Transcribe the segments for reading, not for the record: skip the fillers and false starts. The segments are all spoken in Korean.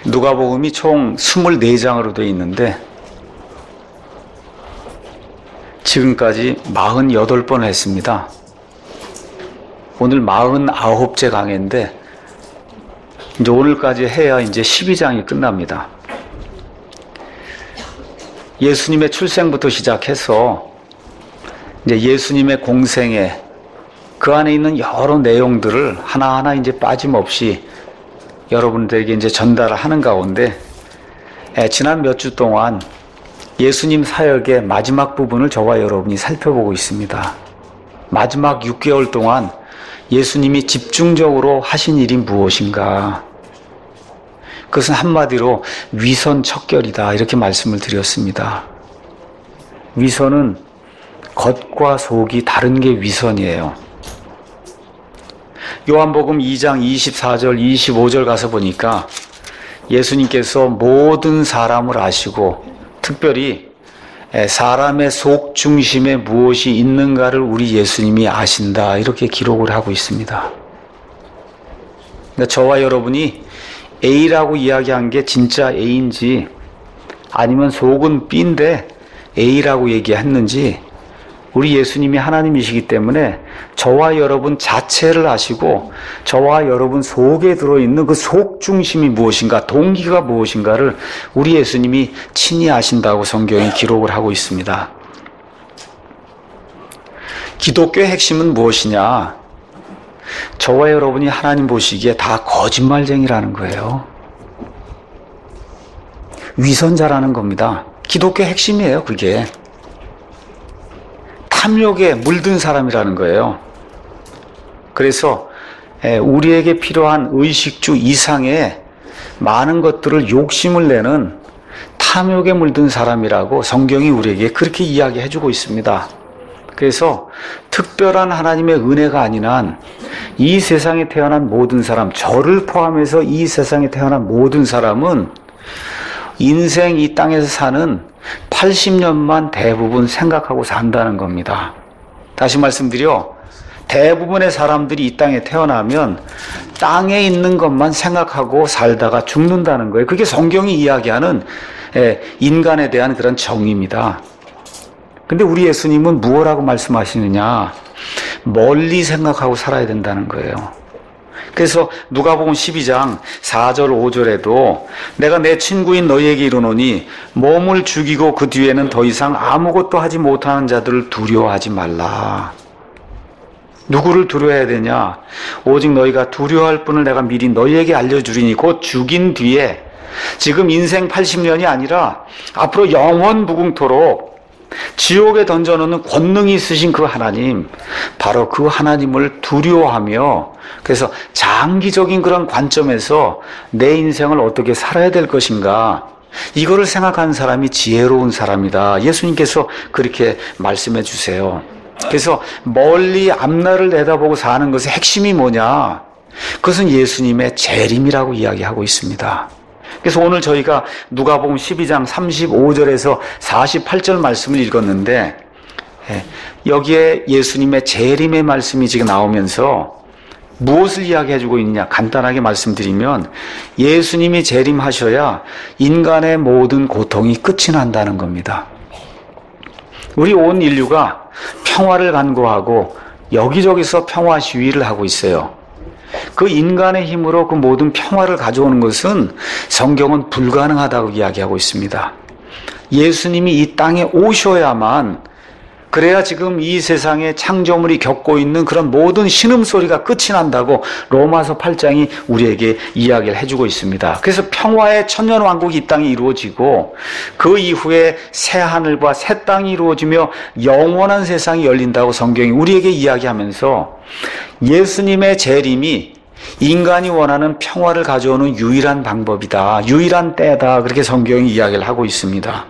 누가복음이 총 24장으로 되어 있는데 지금까지 48번을 했습니다. 오늘 49째 강해인데 이제 오늘까지 해야 이제 12장이 끝납니다. 예수님의 출생부터 시작해서 이제 예수님의 공생애 그 안에 있는 여러 내용들을 하나하나 이제 빠짐없이 여러분들에게 이제 전달을 하는 가운데 지난 몇 주 동안 예수님 사역의 마지막 부분을 저와 여러분이 살펴보고 있습니다. 마지막 6개월 동안 예수님이 집중적으로 하신 일이 무엇인가? 그것은 한마디로 위선척결이다 이렇게 말씀을 드렸습니다. 위선은 겉과 속이 다른 게 위선이에요. 요한복음 2장 24절 25절 가서 보니까 예수님께서 모든 사람을 아시고 특별히 사람의 속 중심에 무엇이 있는가를 우리 예수님이 아신다 이렇게 기록을 하고 있습니다. 그러니까 저와 여러분이 A라고 이야기한 게 진짜 A인지 아니면 속은 B인데 A라고 얘기했는지 우리 예수님이 하나님이시기 때문에 저와 여러분 자체를 아시고 저와 여러분 속에 들어있는 그 속 중심이 무엇인가, 동기가 무엇인가를 우리 예수님이 친히 아신다고 성경이 기록을 하고 있습니다. 기독교의 핵심은 무엇이냐? 저와 여러분이 하나님 보시기에 다 거짓말쟁이라는 거예요. 위선자라는 겁니다. 기독교의 핵심이에요, 그게. 탐욕에 물든 사람이라는 거예요. 그래서 우리에게 필요한 의식주 이상의 많은 것들을 욕심을 내는 탐욕에 물든 사람이라고 성경이 우리에게 그렇게 이야기해주고 있습니다. 그래서 특별한 하나님의 은혜가 아닌 한 이 세상에 태어난 모든 사람, 저를 포함해서 이 세상에 태어난 모든 사람은 인생 이 땅에서 사는 80년만 대부분 생각하고 산다는 겁니다. 다시 말씀드려 대부분의 사람들이 이 땅에 태어나면 땅에 있는 것만 생각하고 살다가 죽는다는 거예요. 그게 성경이 이야기하는 인간에 대한 그런 정의입니다. 근데 우리 예수님은 무엇라고 말씀하시느냐? 멀리 생각하고 살아야 된다는 거예요. 그래서 누가복음 12장 4절 5절에도 내가 내 친구인 너희에게 이르노니 몸을 죽이고 그 뒤에는 더 이상 아무것도 하지 못하는 자들을 두려워하지 말라. 누구를 두려워해야 되냐? 오직 너희가 두려워할 분을 내가 미리 너희에게 알려주리니 곧 죽인 뒤에 지금 인생 80년이 아니라 앞으로 영원 무궁토록 지옥에 던져놓는 권능이 있으신 그 하나님, 바로 그 하나님을 두려워하며 그래서 장기적인 그런 관점에서 내 인생을 어떻게 살아야 될 것인가, 이거를 생각하는 사람이 지혜로운 사람이다. 예수님께서 그렇게 말씀해 주세요. 그래서 멀리 앞날을 내다보고 사는 것의 핵심이 뭐냐? 그것은 예수님의 재림이라고 이야기하고 있습니다. 그래서 오늘 저희가 누가복음 12장 35절에서 48절 말씀을 읽었는데 여기에 예수님의 재림의 말씀이 지금 나오면서 무엇을 이야기해주고 있느냐 간단하게 말씀드리면 예수님이 재림하셔야 인간의 모든 고통이 끝이 난다는 겁니다. 우리 온 인류가 평화를 간구하고 여기저기서 평화 시위를 하고 있어요. 그 인간의 힘으로 그 모든 평화를 가져오는 것은 성경은 불가능하다고 이야기하고 있습니다. 예수님이 이 땅에 오셔야만, 그래야 지금 이 세상에 창조물이 겪고 있는 그런 모든 신음소리가 끝이 난다고 로마서 8장이 우리에게 이야기를 해주고 있습니다. 그래서 평화의 천년왕국이 이 땅에 이루어지고 그 이후에 새 하늘과 새 땅이 이루어지며 영원한 세상이 열린다고 성경이 우리에게 이야기하면서 예수님의 재림이 인간이 원하는 평화를 가져오는 유일한 방법이다, 유일한 때다, 그렇게 성경이 이야기를 하고 있습니다.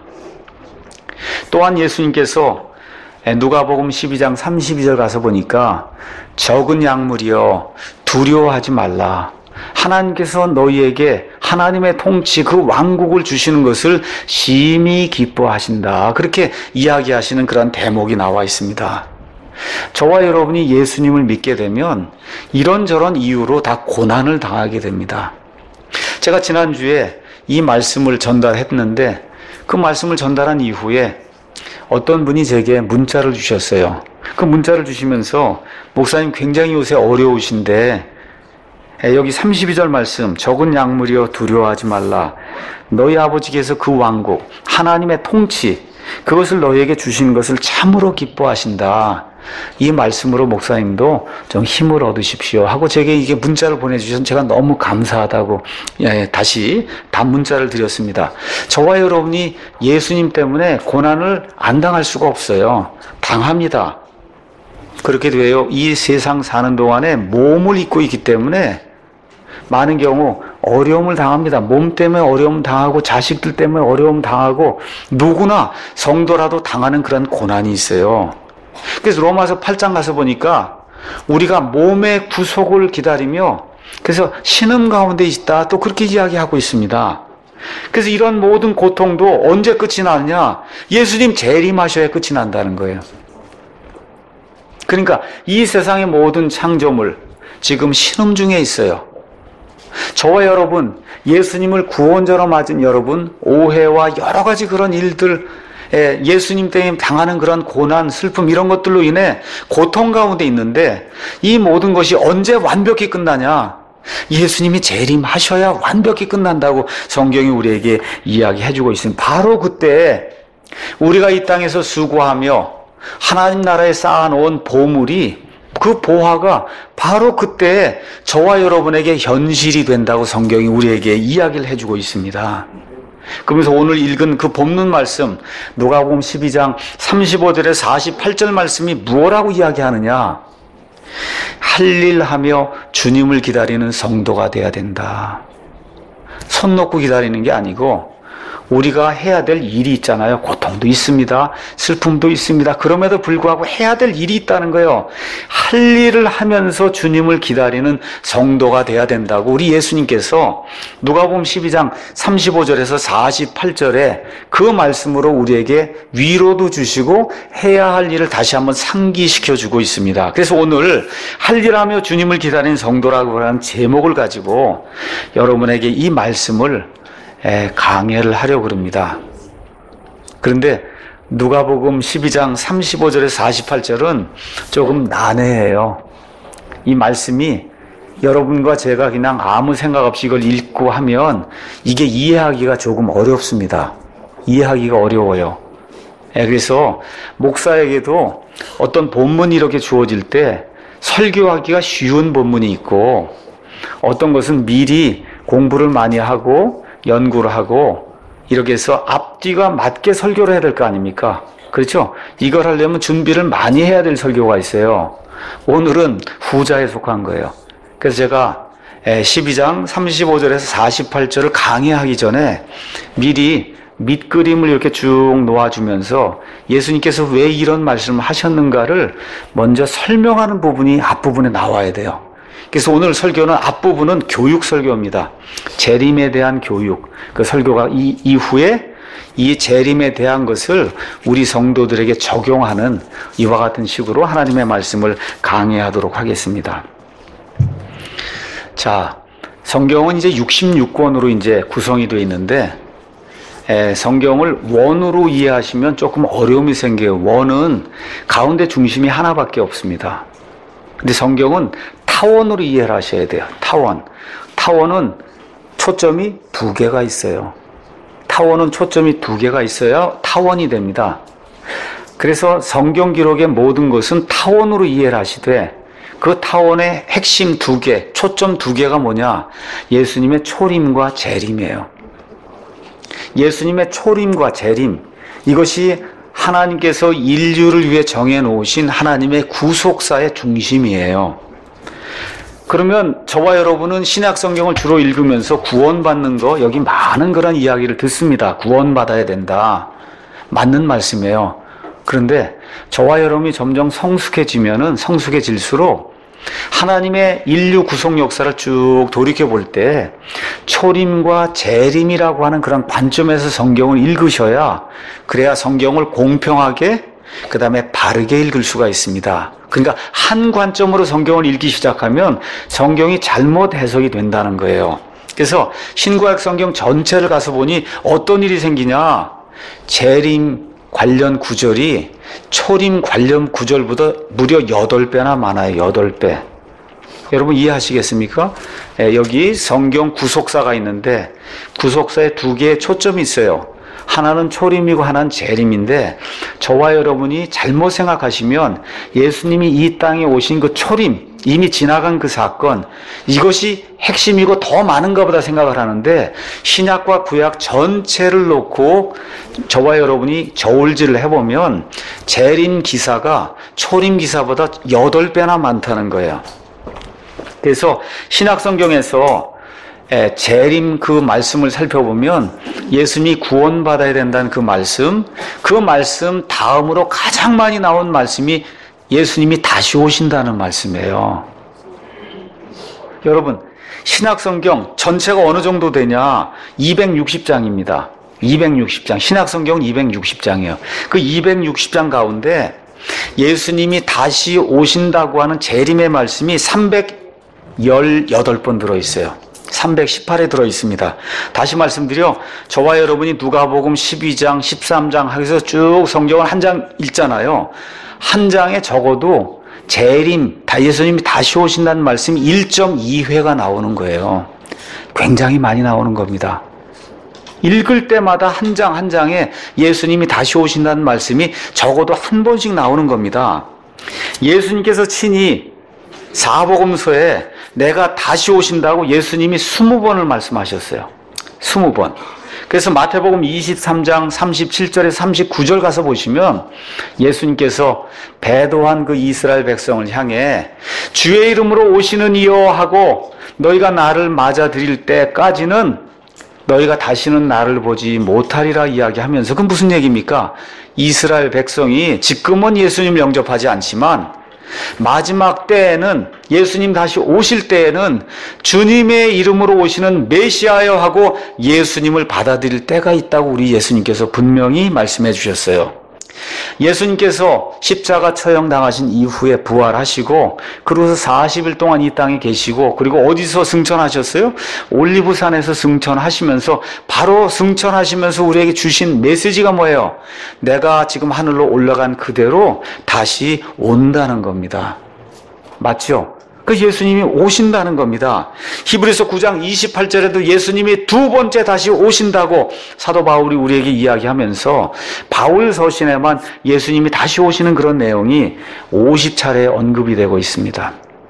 또한 예수님께서 누가복음 12장 32절 가서 보니까 적은 약물이여 두려워하지 말라. 하나님께서 너희에게 하나님의 통치 그 왕국을 주시는 것을 심히 기뻐하신다. 그렇게 이야기하시는 그런 대목이 나와 있습니다. 저와 여러분이 예수님을 믿게 되면 이런저런 이유로 다 고난을 당하게 됩니다. 제가 지난주에 이 말씀을 전달했는데 그 말씀을 전달한 이후에 어떤 분이 제게 문자를 주셨어요. 그 문자를 주시면서 목사님 굉장히 요새 어려우신데 여기 32절 말씀 적은 약물이여 두려워하지 말라. 너희 아버지께서 그 왕국 하나님의 통치 그것을 너희에게 주신 것을 참으로 기뻐하신다. 이 말씀으로 목사님도 좀 힘을 얻으십시오 하고 제게 이게 문자를 보내주셔서 제가 너무 감사하다고 다시 답문자를 드렸습니다. 저와 여러분이 예수님 때문에 고난을 안 당할 수가 없어요. 당합니다. 그렇게 돼요. 이 세상 사는 동안에 몸을 입고 있기 때문에 많은 경우 어려움을 당합니다. 몸 때문에 어려움 당하고 자식들 때문에 어려움 당하고 누구나 성도라도 당하는 그런 고난이 있어요. 그래서 로마서 8장 가서 보니까 우리가 몸의 구속을 기다리며 그래서 신음 가운데 있다 또 그렇게 이야기하고 있습니다. 그래서 이런 모든 고통도 언제 끝이 나느냐? 예수님 재림하셔야 끝이 난다는 거예요. 그러니까 이 세상의 모든 창조물 지금 신음 중에 있어요. 저와 여러분, 예수님을 구원자로 맞은 여러분, 오해와 여러 가지 그런 일들, 예수님 때문에 당하는 그런 고난, 슬픔 이런 것들로 인해 고통 가운데 있는데 이 모든 것이 언제 완벽히 끝나냐? 예수님이 재림하셔야 완벽히 끝난다고 성경이 우리에게 이야기해주고 있습니다. 바로 그때 우리가 이 땅에서 수고하며 하나님 나라에 쌓아놓은 보물이 그 보화가 바로 그때 저와 여러분에게 현실이 된다고 성경이 우리에게 이야기를 해주고 있습니다. 그러면서 오늘 읽은 그 본문 말씀 누가복음 12장 35절에 48절 말씀이 무엇라고 이야기하느냐? 할 일 하며 주님을 기다리는 성도가 돼야 된다. 손 놓고 기다리는 게 아니고 우리가 해야 될 일이 있잖아요. 고통도 있습니다. 슬픔도 있습니다. 그럼에도 불구하고 해야 될 일이 있다는 거예요. 할 일을 하면서 주님을 기다리는 성도가 돼야 된다고 우리 예수님께서 누가복음 12장 35절에서 48절에 그 말씀으로 우리에게 위로도 주시고 해야 할 일을 다시 한번 상기시켜주고 있습니다. 그래서 오늘 할 일하며 주님을 기다리는 성도라고 하는 제목을 가지고 여러분에게 이 말씀을 강해를 하려고 합니다. 그런데 누가복음 12장 35절에서 48절은 조금 난해해요. 이 말씀이 여러분과 제가 그냥 아무 생각 없이 이걸 읽고 하면 이게 이해하기가 조금 어렵습니다. 이해하기가 어려워요. 그래서 목사에게도 어떤 본문이 이렇게 주어질 때 설교하기가 쉬운 본문이 있고 어떤 것은 미리 공부를 많이 하고 연구를 하고 이렇게 해서 앞뒤가 맞게 설교를 해야 될 거 아닙니까? 그렇죠? 이걸 하려면 준비를 많이 해야 될 설교가 있어요. 오늘은 후자에 속한 거예요. 그래서 제가 12장 35절에서 48절을 강의하기 전에 미리 밑그림을 이렇게 쭉 놓아주면서 예수님께서 왜 이런 말씀을 하셨는가를 먼저 설명하는 부분이 앞부분에 나와야 돼요. 그래서 오늘 설교는 앞부분은 교육 설교입니다. 재림에 대한 교육. 그 설교가 이후에 이 재림에 대한 것을 우리 성도들에게 적용하는 이와 같은 식으로 하나님의 말씀을 강해하도록 하겠습니다. 자, 성경은 이제 66권으로 이제 구성이 되어 있는데 성경을 원으로 이해하시면 조금 어려움이 생겨요. 원은 가운데 중심이 하나밖에 없습니다. 근데 성경은 타원으로 이해를 하셔야 돼요. 타원. 타원은 초점이 두 개가 있어요. 타원은 초점이 두 개가 있어야 타원이 됩니다. 그래서 성경 기록의 모든 것은 타원으로 이해를 하시되 그 타원의 핵심 두 개, 초점 두 개가 뭐냐? 예수님의 초림과 재림이에요. 예수님의 초림과 재림, 이것이 하나님께서 인류를 위해 정해놓으신 하나님의 구속사의 중심이에요. 그러면 저와 여러분은 신약 성경을 주로 읽으면서 구원받는 거, 여기 많은 그런 이야기를 듣습니다. 구원받아야 된다. 맞는 말씀이에요. 그런데 저와 여러분이 점점 성숙해질수록 하나님의 인류 구속 역사를 쭉 돌이켜볼 때 초림과 재림이라고 하는 그런 관점에서 성경을 읽으셔야 그래야 성경을 공평하게 그 다음에 바르게 읽을 수가 있습니다. 그러니까 한 관점으로 성경을 읽기 시작하면 성경이 잘못 해석이 된다는 거예요. 그래서 신구약 성경 전체를 가서 보니 어떤 일이 생기냐? 재림 관련 구절이 초림 관련 구절보다 무려 8배나 많아요. 8배. 여러분 이해하시겠습니까? 여기 성경 구속사가 있는데 구속사에 2개의 초점이 있어요. 하나는 초림이고 하나는 재림인데 저와 여러분이 잘못 생각하시면 예수님이 이 땅에 오신 그 초림, 이미 지나간 그 사건, 이것이 핵심이고 더 많은가 보다 생각을 하는데 신약과 구약 전체를 놓고 저와 여러분이 저울질을 해보면 재림 기사가 초림 기사보다 8배나 많다는 거예요. 그래서 신약 성경에서 재림 그 말씀을 살펴보면 예수님이 구원받아야 된다는 그 말씀 다음으로 가장 많이 나온 말씀이 예수님이 다시 오신다는 말씀이에요. 여러분, 신약 성경 전체가 어느 정도 되냐? 260장입니다. 260장. 신약 성경은 260장이에요. 그 260장 가운데 예수님이 다시 오신다고 하는 재림의 말씀이 318번 들어있어요. 318에 들어있습니다. 다시 말씀드려, 저와 여러분이 누가복음 12장, 13장 하면서 쭉 성경을 한 장 읽잖아요. 한 장에 적어도 재림, 예수님이 다시 오신다는 말씀이 1.2회가 나오는 거예요. 굉장히 많이 나오는 겁니다. 읽을 때마다 한 장 한 장에 예수님이 다시 오신다는 말씀이 적어도 한 번씩 나오는 겁니다. 예수님께서 친히 사복음서에 내가 다시 오신다고 예수님이 20번을 말씀하셨어요. 20번. 그래서 마태복음 23장 37절에 39절 가서 보시면 예수님께서 배도한 그 이스라엘 백성을 향해 주의 이름으로 오시는 이여 하고 너희가 나를 맞아들일 때까지는 너희가 다시는 나를 보지 못하리라 이야기하면서, 그건 무슨 얘기입니까? 이스라엘 백성이 지금은 예수님을 영접하지 않지만 마지막 때에는, 예수님 다시 오실 때에는 주님의 이름으로 오시는 메시아여 하고 예수님을 받아들일 때가 있다고 우리 예수님께서 분명히 말씀해 주셨어요. 예수님께서 십자가 처형당하신 이후에 부활하시고 그러고서 40일 동안 이 땅에 계시고, 그리고 어디서 승천하셨어요? 올리브산에서 승천하시면서, 바로 승천하시면서 우리에게 주신 메시지가 뭐예요? 내가 지금 하늘로 올라간 그대로 다시 온다는 겁니다. 맞죠? 그 예수님이 오신다는 겁니다. 히브리서 9장 28절에도 예수님이 2번째 다시 오신다고 사도 바울이 우리에게 이야기하면서 바울 서신에만 예수님이 다시 오시는 그런 내용이 50차례 언급이 되고 있습니다.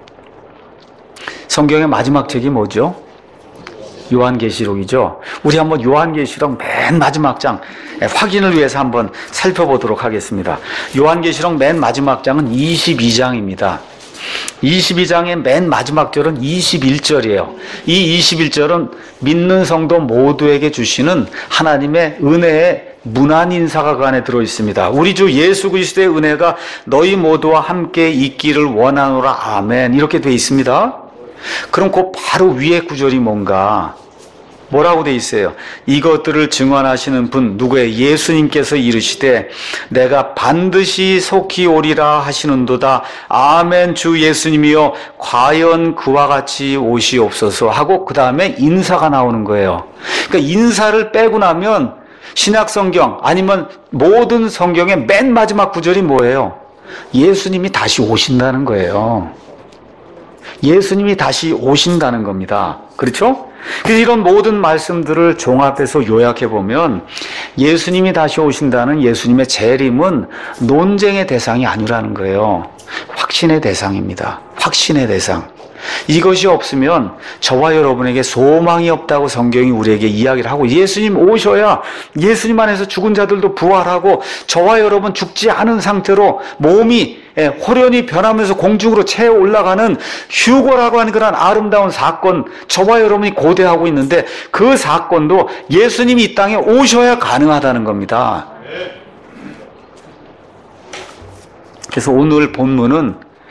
성경의 마지막 책이 뭐죠? 요한계시록이죠. 우리 한번 요한계시록 맨 마지막 장 확인을 위해서 한번 살펴보도록 하겠습니다. 요한계시록 맨 마지막 장은 22장입니다. 22장의 맨 마지막 절은 21절이에요. 이 21절은 믿는 성도 모두에게 주시는 하나님의 은혜의 문안 인사가 그 안에 들어있습니다. 우리 주 예수 그리스도의 은혜가 너희 모두와 함께 있기를 원하노라 아멘, 이렇게 되어 있습니다. 그럼 그 바로 위에 구절이 뭔가? 뭐라고 돼 있어요? 이것들을 증언하시는 분 누구의? 예수님께서 이르시되 내가 반드시 속히 오리라 하시는도다. 아멘. 주 예수님이여 과연 그와 같이 오시옵소서 하고 그 다음에 인사가 나오는 거예요. 그러니까 인사를 빼고 나면 신약 성경 아니면 모든 성경의 맨 마지막 구절이 뭐예요? 예수님이 다시 오신다는 거예요. 예수님이 다시 오신다는 겁니다. 그렇죠? 그래서 이런 모든 말씀들을 종합해서 요약해보면 예수님이 다시 오신다는 예수님의 재림은 논쟁의 대상이 아니라는 거예요. 확신의 대상입니다. 확신의 대상. 이것이 없으면 저와 여러분에게 소망이 없다고 성경이 우리에게 이야기를 하고, 예수님 오셔야 예수님 안에서 죽은 자들도 부활하고 저와 여러분 죽지 않은 상태로 몸이 호련히 변하면서 공중으로 채 올라가는 휴거라고 하는 그런 아름다운 사건, 저와 여러분이 고대하고 있는데 그 사건도 예수님이 이 땅에 오셔야 가능하다는 겁니다. 그래서 오늘 본문은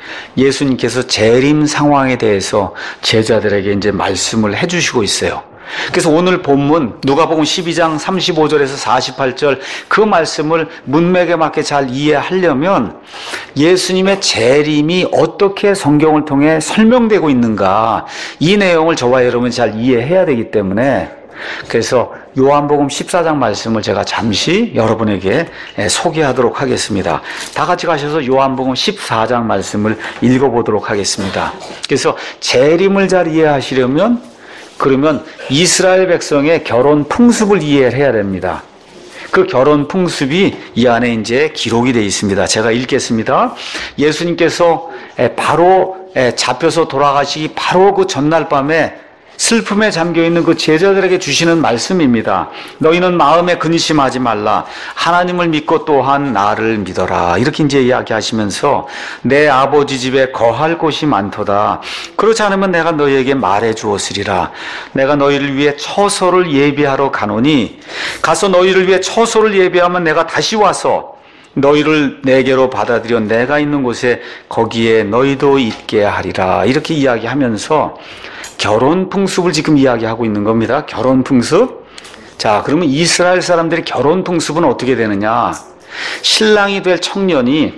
예수님께서 재림 상황에 대해서 제자들에게 이제 말씀을 해주시고 있어요. 그래서 오늘 본문 누가복음 12장 35절에서 48절 그 말씀을 문맥에 맞게 잘 이해하려면 예수님의 재림이 어떻게 성경을 통해 설명되고 있는가, 이 내용을 저와 여러분이 잘 이해해야 되기 때문에, 그래서 요한복음 14장 말씀을 제가 잠시 여러분에게 소개하도록 하겠습니다. 다 같이 가셔서 요한복음 14장 말씀을 읽어보도록 하겠습니다. 그래서 재림을 잘 이해하시려면, 그러면 이스라엘 백성의 결혼 풍습을 이해해야 됩니다. 그 결혼 풍습이 이 안에 이제 기록이 되어 있습니다. 제가 읽겠습니다. 예수님께서 바로 잡혀서 돌아가시기 바로 그 전날 밤에 슬픔에 잠겨있는 그 제자들에게 주시는 말씀입니다. 너희는 마음에 근심하지 말라. 하나님을 믿고 또한 나를 믿어라. 이렇게 이제 이야기하시면서 내 아버지 집에 거할 곳이 많도다. 그렇지 않으면 내가 너희에게 말해 주었으리라. 내가 너희를 위해 처소를 예비하러 가노니 가서 너희를 위해 처소를 예비하면 내가 다시 와서 너희를 내게로 받아들여 내가 있는 곳에 거기에 너희도 있게 하리라. 이렇게 이야기하면서 결혼 풍습을 지금 이야기하고 있는 겁니다. 결혼 풍습. 자, 그러면 이스라엘 사람들의 결혼 풍습은 어떻게 되느냐? 신랑이 될 청년이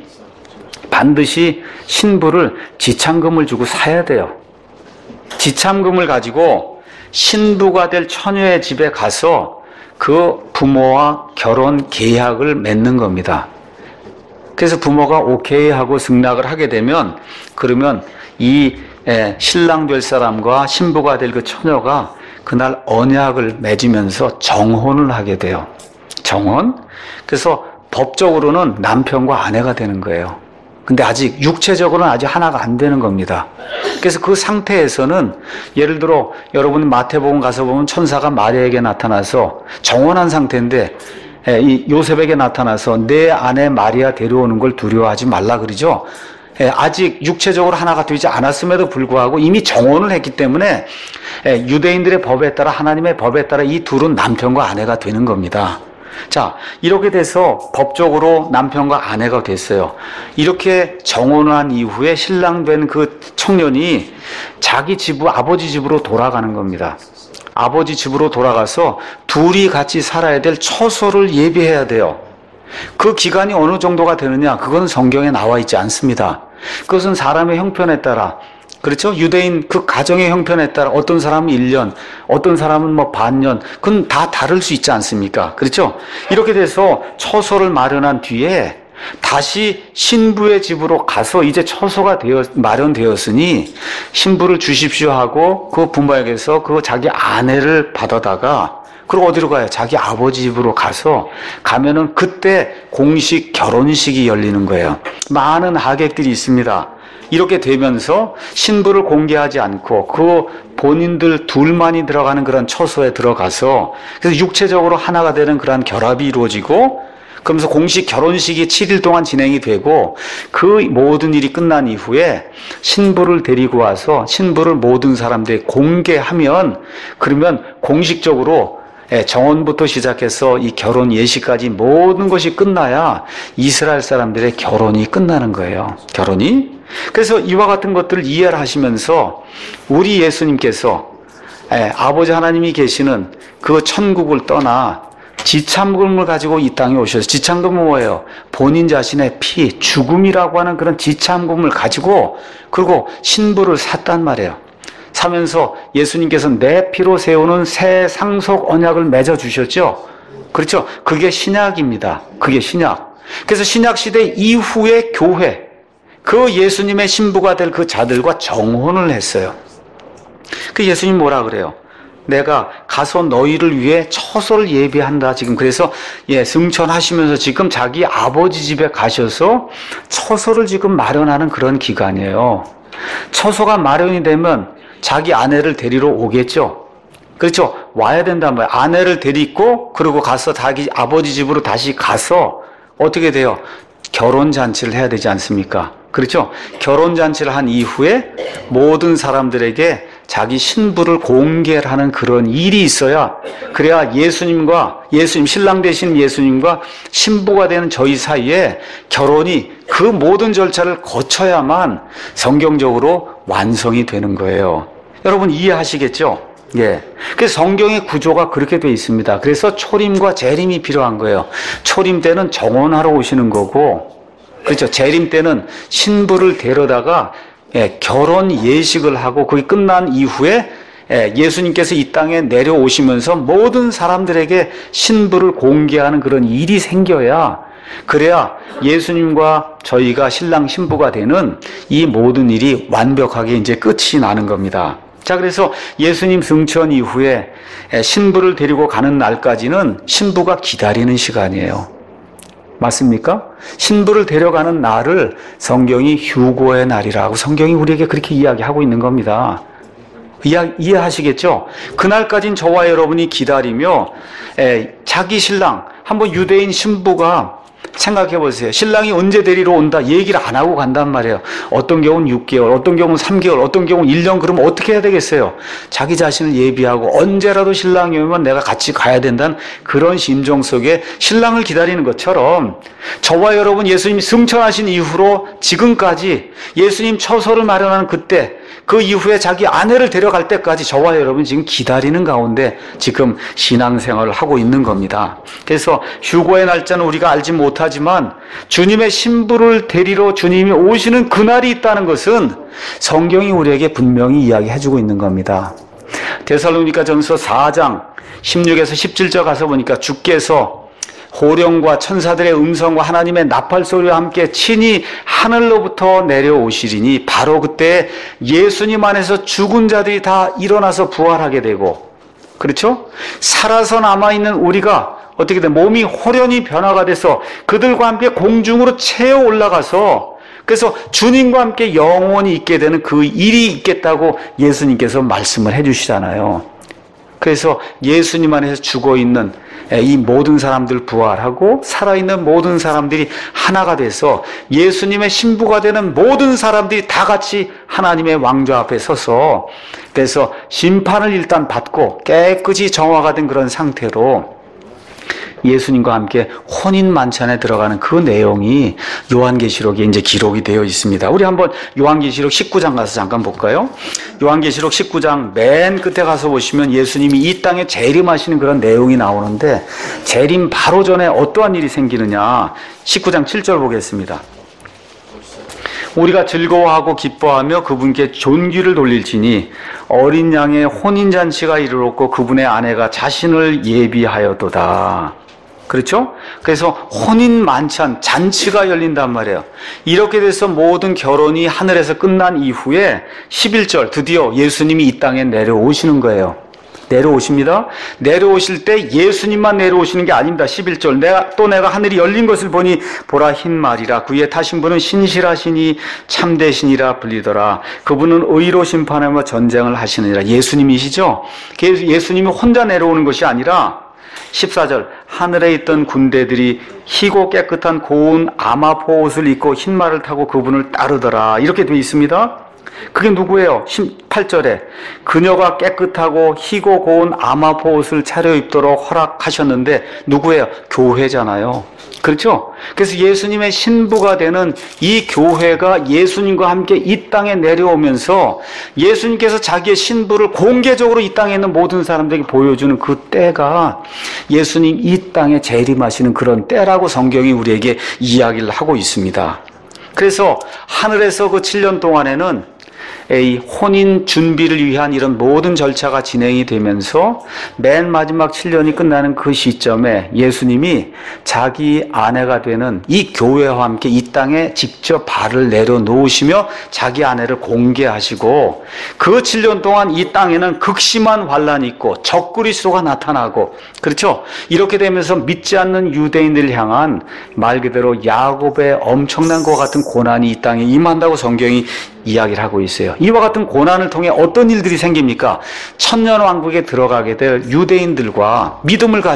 반드시 신부를 지참금을 주고 사야 돼요. 지참금을 가지고 신부가 될 처녀의 집에 가서 그 부모와 결혼 계약을 맺는 겁니다. 그래서 부모가 오케이 하고 승낙을 하게 되면, 그러면 이 신랑 될 사람과 신부가 될 그 처녀가 그날 언약을 맺으면서 정혼을 하게 돼요. 정혼. 그래서 법적으로는 남편과 아내가 되는 거예요. 근데 아직 육체적으로는 아직 하나가 안 되는 겁니다. 그래서 그 상태에서는 예를 들어 여러분 마태복음 가서 보면 천사가 마리아에게 나타나서 정혼한 상태인데 이 요셉에게 나타나서 내 아내 마리아 데려오는 걸 두려워하지 말라 그러죠. 아직 육체적으로 하나가 되지 않았음에도 불구하고 이미 정혼을 했기 때문에 유대인들의 법에 따라, 하나님의 법에 따라 이 둘은 남편과 아내가 되는 겁니다. 자, 이렇게 돼서 법적으로 남편과 아내가 됐어요. 이렇게 정혼을 한 이후에 신랑 된 그 청년이 자기 집, 아버지 집으로 돌아가는 겁니다. 아버지 집으로 돌아가서 둘이 같이 살아야 될 처소를 예비해야 돼요. 그 기간이 어느 정도가 되느냐, 그건 성경에 나와 있지 않습니다. 그것은 사람의 형편에 따라, 그렇죠? 유대인 그 가정의 형편에 따라 어떤 사람은 1년, 어떤 사람은 뭐 반년, 그건 다 다를 수 있지 않습니까? 그렇죠? 이렇게 돼서 처소를 마련한 뒤에 다시 신부의 집으로 가서 이제 처소가 마련되었으니 신부를 주십시오 하고 그 부모에게서 그 자기 아내를 받아다가, 그리고 어디로 가요? 자기 아버지 집으로 가면은 그때 공식 결혼식이 열리는 거예요. 많은 하객들이 있습니다. 이렇게 되면서 신부를 공개하지 않고 그 본인들 둘만이 들어가는 그런 처소에 들어가서, 그래서 육체적으로 하나가 되는 그런 결합이 이루어지고, 그러면서 공식 결혼식이 7일 동안 진행이 되고, 그 모든 일이 끝난 이후에 신부를 데리고 와서 신부를 모든 사람들이 공개하면, 그러면 공식적으로 정혼부터 시작해서 이 결혼 예식까지 모든 것이 끝나야 이스라엘 사람들의 결혼이 끝나는 거예요. 결혼이. 그래서 이와 같은 것들을 이해를 하시면서 우리 예수님께서 아버지 하나님이 계시는 그 천국을 떠나 지참금을 가지고 이 땅에 오셔서, 지참금은 뭐예요? 본인 자신의 피, 죽음이라고 하는 그런 지참금을 가지고, 그리고 신부를 샀단 말이에요. 사면서 예수님께서 내 피로 세우는 새 상속 언약을 맺어주셨죠. 그렇죠? 그게 신약입니다. 그게 신약. 그래서 신약 시대 이후의 교회, 그 예수님의 신부가 될 그 자들과 정혼을 했어요. 그 예수님 뭐라 그래요? 내가 가서 너희를 위해 처소를 예비한다. 지금 그래서 승천하시면서 지금 자기 아버지 집에 가셔서 처소를 지금 마련하는 그런 기간이에요. 처소가 마련이 되면 자기 아내를 데리러 오겠죠. 그렇죠? 와야 된단 말이에요. 아내를 데리고 그리고 가서 자기 아버지 집으로 다시 가서 어떻게 돼요? 결혼잔치를 해야 되지 않습니까? 그렇죠? 결혼잔치를 한 이후에 모든 사람들에게 자기 신부를 공개하는 그런 일이 있어야, 그래야 예수님 신랑 되신 예수님과 신부가 되는 저희 사이에 결혼이 그 모든 절차를 거쳐야만 성경적으로 완성이 되는 거예요. 여러분 이해하시겠죠? 예. 그래서 성경의 구조가 그렇게 되어 있습니다. 그래서 초림과 재림이 필요한 거예요. 초림 때는 정혼하러 오시는 거고, 그렇죠. 재림 때는 신부를 데려다가 결혼 예식을 하고 그게 끝난 이후에 예수님께서 이 땅에 내려오시면서 모든 사람들에게 신부를 공개하는 그런 일이 생겨야, 그래야 예수님과 저희가 신랑 신부가 되는 이 모든 일이 완벽하게 이제 끝이 나는 겁니다. 자, 그래서 예수님 승천 이후에 신부를 데리고 가는 날까지는 신부가 기다리는 시간이에요. 맞습니까? 신부를 데려가는 날을 성경이 휴고의 날이라고 성경이 우리에게 그렇게 이야기하고 있는 겁니다. 이해하시겠죠? 그날까지는 저와 여러분이 기다리며 자기 신랑, 한번 유대인 신부가 생각해 보세요. 신랑이 언제 데리러 온다 얘기를 안 하고 간단 말이에요. 어떤 경우는 6개월, 어떤 경우는 3개월, 어떤 경우는 1년. 그러면 어떻게 해야 되겠어요? 자기 자신을 예비하고 언제라도 신랑이 오면 내가 같이 가야 된다는 그런 심정 속에 신랑을 기다리는 것처럼, 저와 여러분 예수님이 승천하신 이후로 지금까지 예수님 처소를 마련하는 그때, 그 이후에 자기 아내를 데려갈 때까지 저와 여러분 지금 기다리는 가운데 지금 신앙생활을 하고 있는 겁니다. 그래서 휴고의 날짜는 우리가 알지 못하지만 주님의 신부를 데리러 주님이 오시는 그날이 있다는 것은 성경이 우리에게 분명히 이야기해주고 있는 겁니다. 데살로니가전서 4장 16에서 17절 가서 보니까 주께서 호령과 천사들의 음성과 하나님의 나팔 소리와 함께 친히 하늘로부터 내려오시리니 바로 그때 예수님 안에서 죽은 자들이 다 일어나서 부활하게 되고, 그렇죠? 살아서 남아있는 우리가 어떻게 돼? 몸이 호련히 변화가 돼서 그들과 함께 공중으로 채어 올라가서, 그래서 주님과 함께 영원히 있게 되는 그 일이 있겠다고 예수님께서 말씀을 해주시잖아요. 그래서 예수님 안에서 죽어있는 이 모든 사람들 부활하고 살아있는 모든 사람들이 하나가 돼서 예수님의 신부가 되는 모든 사람들이 다 같이 하나님의 왕좌 앞에 서서, 그래서 심판을 일단 받고 깨끗이 정화가 된 그런 상태로 예수님과 함께 혼인 만찬에 들어가는 그 내용이 요한계시록에 이제 기록이 되어 있습니다. 우리 한번 요한계시록 19장 가서 잠깐 볼까요? 요한계시록 19장 맨 끝에 가서 보시면 예수님이 이 땅에 재림하시는 그런 내용이 나오는데, 재림 바로 전에 어떠한 일이 생기느냐, 19장 7절 보겠습니다. 우리가 즐거워하고 기뻐하며 그분께 존귀를 돌릴지니 어린 양의 혼인잔치가 이르렀고 그분의 아내가 자신을 예비하였도다. 그렇죠? 그래서 혼인 만찬, 잔치가 열린단 말이에요. 이렇게 돼서 모든 결혼이 하늘에서 끝난 이후에 11절 드디어 예수님이 이 땅에 내려오시는 거예요. 내려오십니다. 내려오실 때 예수님만 내려오시는 게 아닙니다. 11절 내가 하늘이 열린 것을 보니 보라 흰 말이라 그의 타신 분은 신실하시니 참되시니라 불리더라. 그분은 의로 심판하며 전쟁을 하시느니라. 예수님이시죠? 예수님이 혼자 내려오는 것이 아니라 14절 하늘에 있던 군대들이 희고 깨끗한 고운 아마포 옷을 입고 흰 말을 타고 그분을 따르더라. 이렇게 되어 있습니다. 그게 누구예요? 18절에 그녀가 깨끗하고 희고 고운 아마포 옷을 차려입도록 허락하셨는데 누구예요? 교회잖아요. 그렇죠? 그래서 예수님의 신부가 되는 이 교회가 예수님과 함께 이 땅에 내려오면서 예수님께서 자기의 신부를 공개적으로 이 땅에 있는 모든 사람들에게 보여주는 그 때가 예수님 이 땅에 재림하시는 그런 때라고 성경이 우리에게 이야기를 하고 있습니다. 그래서 하늘에서 그 7년 동안에는 이 혼인 준비를 위한 이런 모든 절차가 진행이 되면서 맨 마지막 7년이 끝나는 그 시점에 예수님이 자기 아내가 되는 이 교회와 함께 이 땅에 직접 발을 내려놓으시며 자기 아내를 공개하시고, 그 7년 동안 이 땅에는 극심한 환란이 있고 적그리스도가 나타나고, 그렇죠? 이렇게 되면서 믿지 않는 유대인들을 향한 말 그대로 야곱의 엄청난 것 같은 고난이 이 땅에 임한다고 성경이 이야기를 하고 있어요. 이와 같은 고난을 통해 어떤 일들이 생깁니까? 천년왕국에 들어가게 될 유대인들과 믿음을 가지고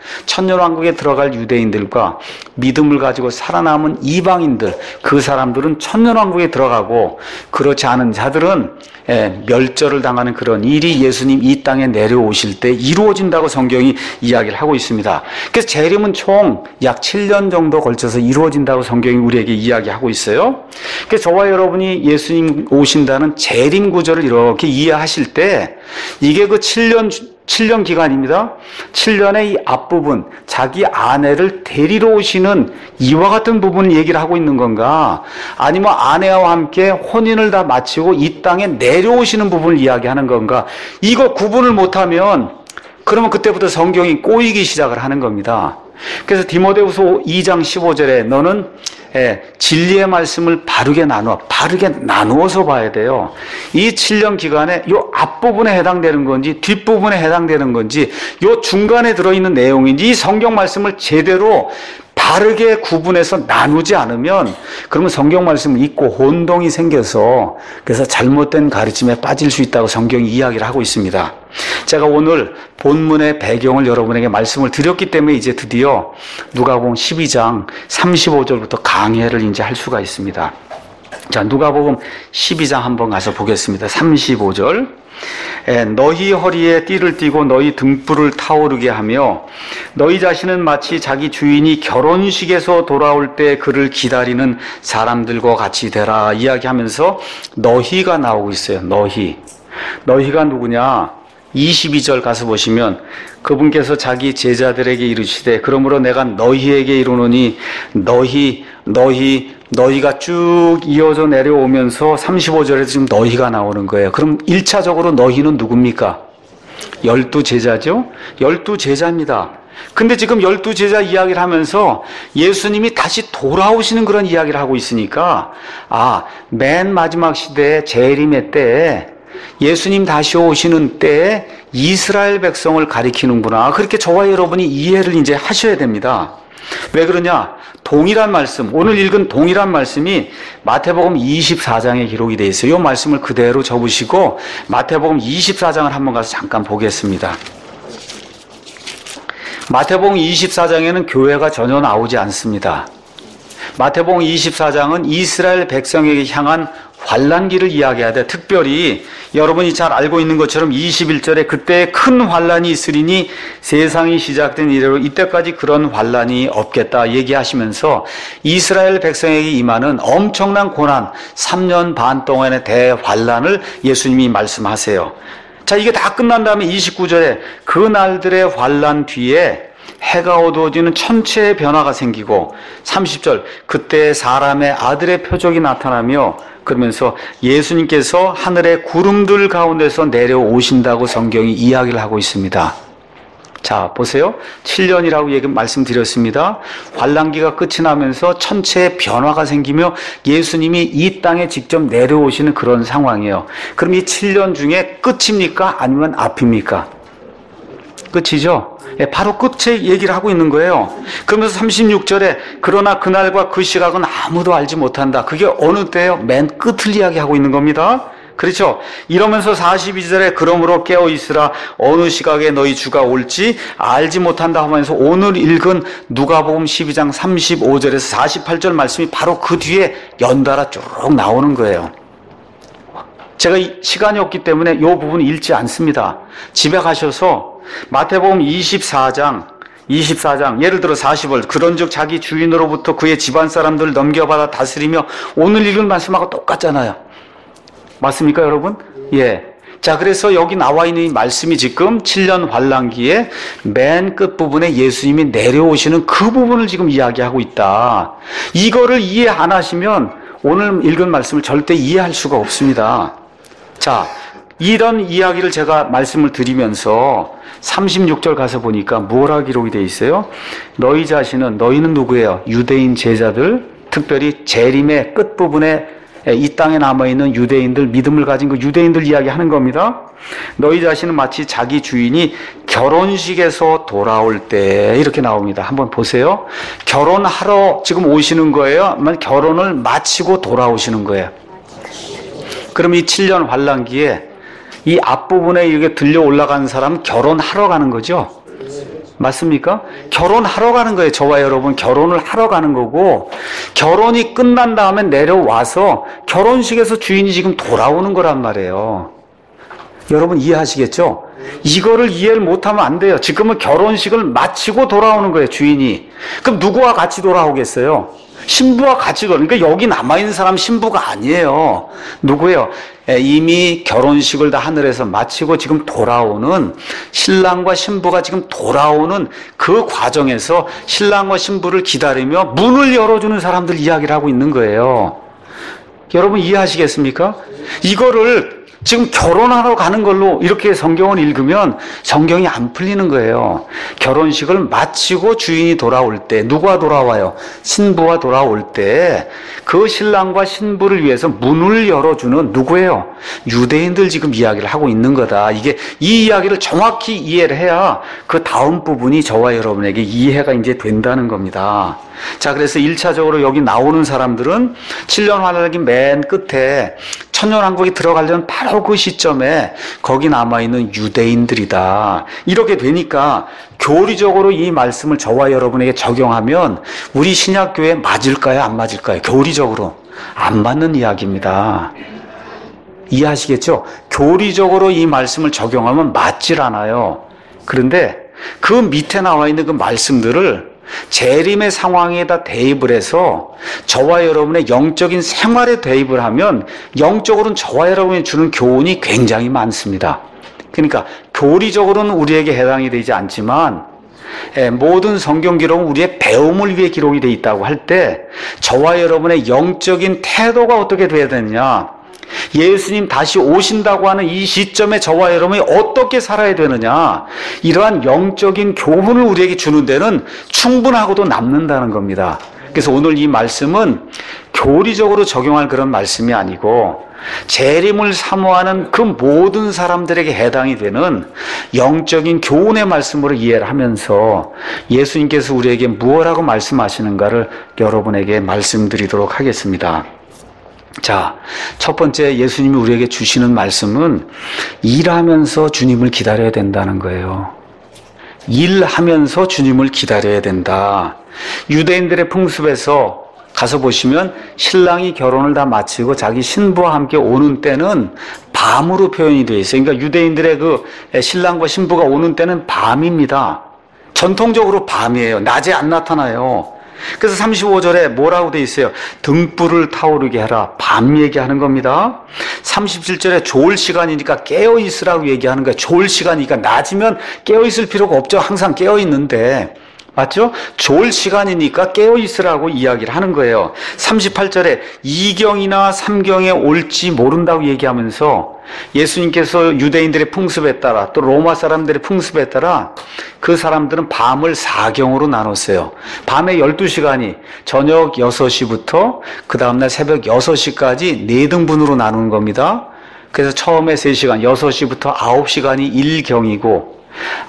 천년왕국에 들어갈 유대인들과 믿음을 가지고 살아남은 이방인들, 그 사람들은 천년왕국에 들어가고 그렇지 않은 자들은 멸절을 당하는 그런 일이 예수님 이 땅에 내려오실 때 이루어진다고 성경이 이야기를 하고 있습니다. 그래서 재림은 총 약 7년 정도 걸쳐서 이루어진다고 성경이 우리에게 이야기하고 있어요. 그래서 저와 여러분이 예수님 오신다는 재림 구절을 이렇게 이해하실 때 이게 그 7년 기간입니다. 7년의 이 앞부분, 자기 아내를 데리러 오시는 이와 같은 부분을 얘기를 하고 있는 건가? 아니면 아내와 함께 혼인을 다 마치고 이 땅에 내려오시는 부분을 이야기하는 건가? 이거 구분을 못하면 그러면 그때부터 성경이 꼬이기 시작을 하는 겁니다. 그래서 디모데후서 2장 15절에 너는 진리의 말씀을 바르게 나누어서 봐야 돼요. 이 7년 기간에 요 앞부분에 해당되는 건지 뒷부분에 해당되는 건지 요 중간에 들어있는 내용인지 이 성경 말씀을 제대로 바르게 구분해서 나누지 않으면 그러면 성경 말씀을 읽고 혼동이 생겨서 그래서 잘못된 가르침에 빠질 수 있다고 성경이 이야기를 하고 있습니다. 제가 오늘 본문의 배경을 여러분에게 말씀을 드렸기 때문에 이제 드디어 누가복음 12장 35절부터 강해를 이제 할 수가 있습니다. 자, 누가복음 12장 한번 가서 보겠습니다. 35절. 너희 허리에 띠를 띠고 너희 등불을 타오르게 하며 너희 자신은 마치 자기 주인이 결혼식에서 돌아올 때 그를 기다리는 사람들과 같이 되라 이야기하면서 너희가 나오고 있어요. 너희가 누구냐? 22절 가서 보시면 그분께서 자기 제자들에게 이르시되 그러므로 내가 너희에게 이르노니 너희가 쭉 이어져 내려오면서 35절에서 지금 너희가 나오는 거예요. 그럼 1차적으로 너희는 누굽니까? 12제자죠? 12제자입니다. 근데 지금 12제자 이야기를 하면서 예수님이 다시 돌아오시는 그런 이야기를 하고 있으니까 맨 마지막 시대에 재림의 때에 예수님 다시 오시는 때에 이스라엘 백성을 가리키는구나. 그렇게 저와 여러분이 이해를 이제 하셔야 됩니다. 왜 그러냐? 동일한 말씀, 오늘 읽은 동일한 말씀이 마태복음 24장에 기록이 되어 있어요. 이 말씀을 그대로 접으시고 마태복음 24장을 한번 가서 잠깐 보겠습니다. 마태복음 24장에는 교회가 전혀 나오지 않습니다. 마태복음 24장은 이스라엘 백성에게 향한 환난기를 이야기하되 특별히 여러분이 잘 알고 있는 것처럼 21절에 그때 큰 환난이 있으리니 세상이 시작된 이래로 이때까지 그런 환난이 없겠다 얘기하시면서 이스라엘 백성에게 임하는 엄청난 고난 3년 반 동안의 대환난을 예수님이 말씀하세요. 자, 이게 다 끝난 다음에 29절에 그 날들의 환난 뒤에 해가 어두워지는 천체의 변화가 생기고 30절 그때 사람의 아들의 표적이 나타나며 그러면서 예수님께서 하늘의 구름들 가운데서 내려오신다고 성경이 이야기를 하고 있습니다. 자, 보세요. 7년이라고 말씀드렸습니다. 환난기가 끝이 나면서 천체의 변화가 생기며 예수님이 이 땅에 직접 내려오시는 그런 상황이에요. 그럼 이 7년 중에 끝입니까? 아니면 앞입니까? 끝이죠? 바로 끝에 얘기를 하고 있는 거예요. 그러면서 36절에 그러나 그날과 그 시각은 아무도 알지 못한다. 그게 어느 때요? 맨 끝을 이야기하고 있는 겁니다. 그렇죠? 이러면서 42절에 그러므로 깨어 있으라 어느 시각에 너희 주가 올지 알지 못한다 하면서 오늘 읽은 누가복음 12장 35절에서 48절 말씀이 바로 그 뒤에 연달아 쭉 나오는 거예요. 제가 시간이 없기 때문에 이 부분 읽지 않습니다. 집에 가셔서 마태복음 24장 예를 들어 40월 그런즉 자기 주인으로부터 그의 집안 사람들을 넘겨받아 다스리며 오늘 읽은 말씀하고 똑같잖아요. 맞습니까 여러분? 예. 자, 그래서 여기 나와 있는 이 말씀이 지금 7년 환난기에 맨 끝부분에 예수님이 내려오시는 그 부분을 지금 이야기하고 있다. 이거를 이해 안 하시면 오늘 읽은 말씀을 절대 이해할 수가 없습니다. 자, 이런 이야기를 제가 말씀을 드리면서 36절 가서 보니까 뭐라 기록이 되어 있어요? 너희는 누구예요? 유대인 제자들, 특별히 재림의 끝부분에 이 땅에 남아있는 유대인들, 믿음을 가진 그 유대인들 이야기하는 겁니다. 너희 자신은 마치 자기 주인이 결혼식에서 돌아올 때 이렇게 나옵니다. 한번 보세요. 결혼하러 지금 오시는 거예요? 아니면 결혼을 마치고 돌아오시는 거예요? 그럼 이 7년 환난기에 이 앞부분에 이렇게 들려 올라가는 사람은 결혼하러 가는 거죠? 맞습니까? 결혼하러 가는 거예요. 저와 여러분 결혼을 하러 가는 거고, 결혼이 끝난 다음에 내려와서 결혼식에서 주인이 지금 돌아오는 거란 말이에요. 여러분 이해하시겠죠? 이거를 이해를 못하면 안 돼요. 지금은 결혼식을 마치고 돌아오는 거예요, 주인이. 그럼 누구와 같이 돌아오겠어요? 신부와 같이 그러니까 여기 남아있는 사람 신부가 아니에요. 누구예요? 이미 결혼식을 다 하늘에서 마치고 지금 돌아오는 신랑과 신부가 지금 돌아오는 그 과정에서 신랑과 신부를 기다리며 문을 열어주는 사람들 이야기를 하고 있는 거예요. 여러분 이해하시겠습니까? 이거를 지금 결혼하러 가는 걸로 이렇게 성경을 읽으면 성경이 안 풀리는 거예요. 결혼식을 마치고 주인이 돌아올 때, 누가 돌아와요? 신부가 돌아올 때 그 신랑과 신부를 위해서 문을 열어주는 누구예요? 유대인들 지금 이야기를 하고 있는 거다. 이 이야기를 정확히 이해를 해야 그 다음 부분이 저와 여러분에게 이해가 이제 된다는 겁니다. 자, 그래서 1차적으로 여기 나오는 사람들은 7년 환란기 맨 끝에 천년왕국에 들어가려는 바로 그 시점에 거기 남아있는 유대인들이다. 이렇게 되니까 교리적으로 이 말씀을 저와 여러분에게 적용하면 우리 신약교회에 맞을까요? 안 맞을까요? 교리적으로 안 맞는 이야기입니다. 이해하시겠죠? 교리적으로 이 말씀을 적용하면 맞질 않아요. 그런데 그 밑에 나와 있는 그 말씀들을 재림의 상황에다 대입을 해서 저와 여러분의 영적인 생활에 대입을 하면 영적으로는 저와 여러분이 주는 교훈이 굉장히 많습니다. 그러니까 교리적으로는 우리에게 해당이 되지 않지만 모든 성경 기록은 우리의 배움을 위해 기록이 되어 있다고 할 때 저와 여러분의 영적인 태도가 어떻게 돼야 되느냐, 예수님 다시 오신다고 하는 이 시점에 저와 여러분이 어떻게 살아야 되느냐, 이러한 영적인 교훈을 우리에게 주는 데는 충분하고도 남는다는 겁니다. 그래서 오늘 이 말씀은 교리적으로 적용할 그런 말씀이 아니고 재림을 사모하는 그 모든 사람들에게 해당이 되는 영적인 교훈의 말씀으로 이해를 하면서 예수님께서 우리에게 무엇라고 말씀하시는가를 여러분에게 말씀드리도록 하겠습니다. 자, 첫 번째 예수님이 우리에게 주시는 말씀은 일하면서 주님을 기다려야 된다는 거예요. 일하면서 주님을 기다려야 된다. 유대인들의 풍습에서 가서 보시면 신랑이 결혼을 다 마치고 자기 신부와 함께 오는 때는 밤으로 표현이 되어 있어요. 그러니까 유대인들의 그 신랑과 신부가 오는 때는 밤입니다. 전통적으로 밤이에요. 낮에 안 나타나요. 그래서 35절에 뭐라고 되어 있어요? 등불을 타오르게 해라. 밤 얘기하는 겁니다. 37절에 좋을 시간이니까 깨어 있으라고 얘기하는 거예요. 좋을 시간이니까 낮이면 깨어 있을 필요가 없죠. 항상 깨어 있는데. 맞죠? 좋을 시간이니까 깨어 있으라고 이야기를 하는 거예요. 38절에 2경이나 3경에 올지 모른다고 얘기하면서 예수님께서 유대인들의 풍습에 따라 또 로마 사람들의 풍습에 따라 그 사람들은 밤을 4경으로 나눴어요. 밤에 12시간이 저녁 6시부터 그 다음날 새벽 6시까지 4등분으로 나누는 겁니다. 그래서 처음에 3시간, 6시부터 9시간이 1경이고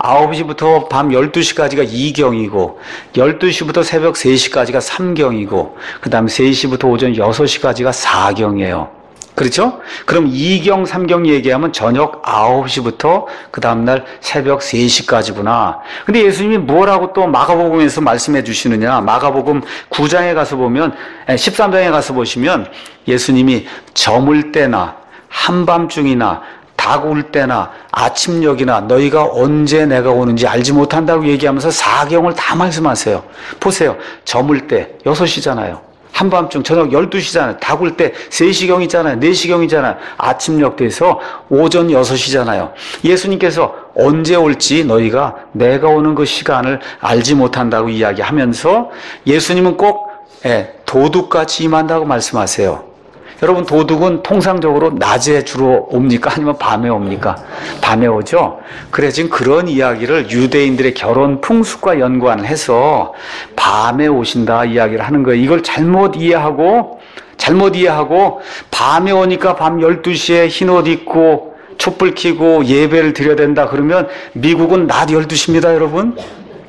9시부터 밤 12시까지가 2경이고 12시부터 새벽 3시까지가 3경이고 그 다음 3시부터 오전 6시까지가 4경이에요. 그렇죠? 그럼 2경, 3경 얘기하면 저녁 9시부터 그 다음날 새벽 3시까지구나. 근데 예수님이 뭐라고 또 마가복음에서 말씀해 주시느냐. 마가복음 9장에 가서 보면 13장에 가서 보시면 예수님이 저물 때나 한밤중이나 닭울 때나 아침녘이나 너희가 언제 내가 오는지 알지 못한다고 얘기하면서 4경을 다 말씀하세요. 보세요. 저물 때 6시잖아요. 한밤중 저녁 12시잖아요. 닭울 때 3시경이잖아요. 4시경이잖아요. 아침녘 돼서 오전 6시잖아요. 예수님께서 언제 올지 너희가 내가 오는 그 시간을 알지 못한다고 이야기하면서 예수님은 꼭 도둑같이 임한다고 말씀하세요. 여러분 도둑은 통상적으로 낮에 주로 옵니까? 아니면 밤에 옵니까? 밤에 오죠? 그래 지금 그런 이야기를 유대인들의 결혼 풍습과 연관을 해서 밤에 오신다 이야기를 하는 거예요. 이걸 잘못 이해하고 밤에 오니까 밤 12시에 흰옷 입고 촛불 켜고 예배를 드려야 된다 그러면 미국은 낮 12시입니다 여러분.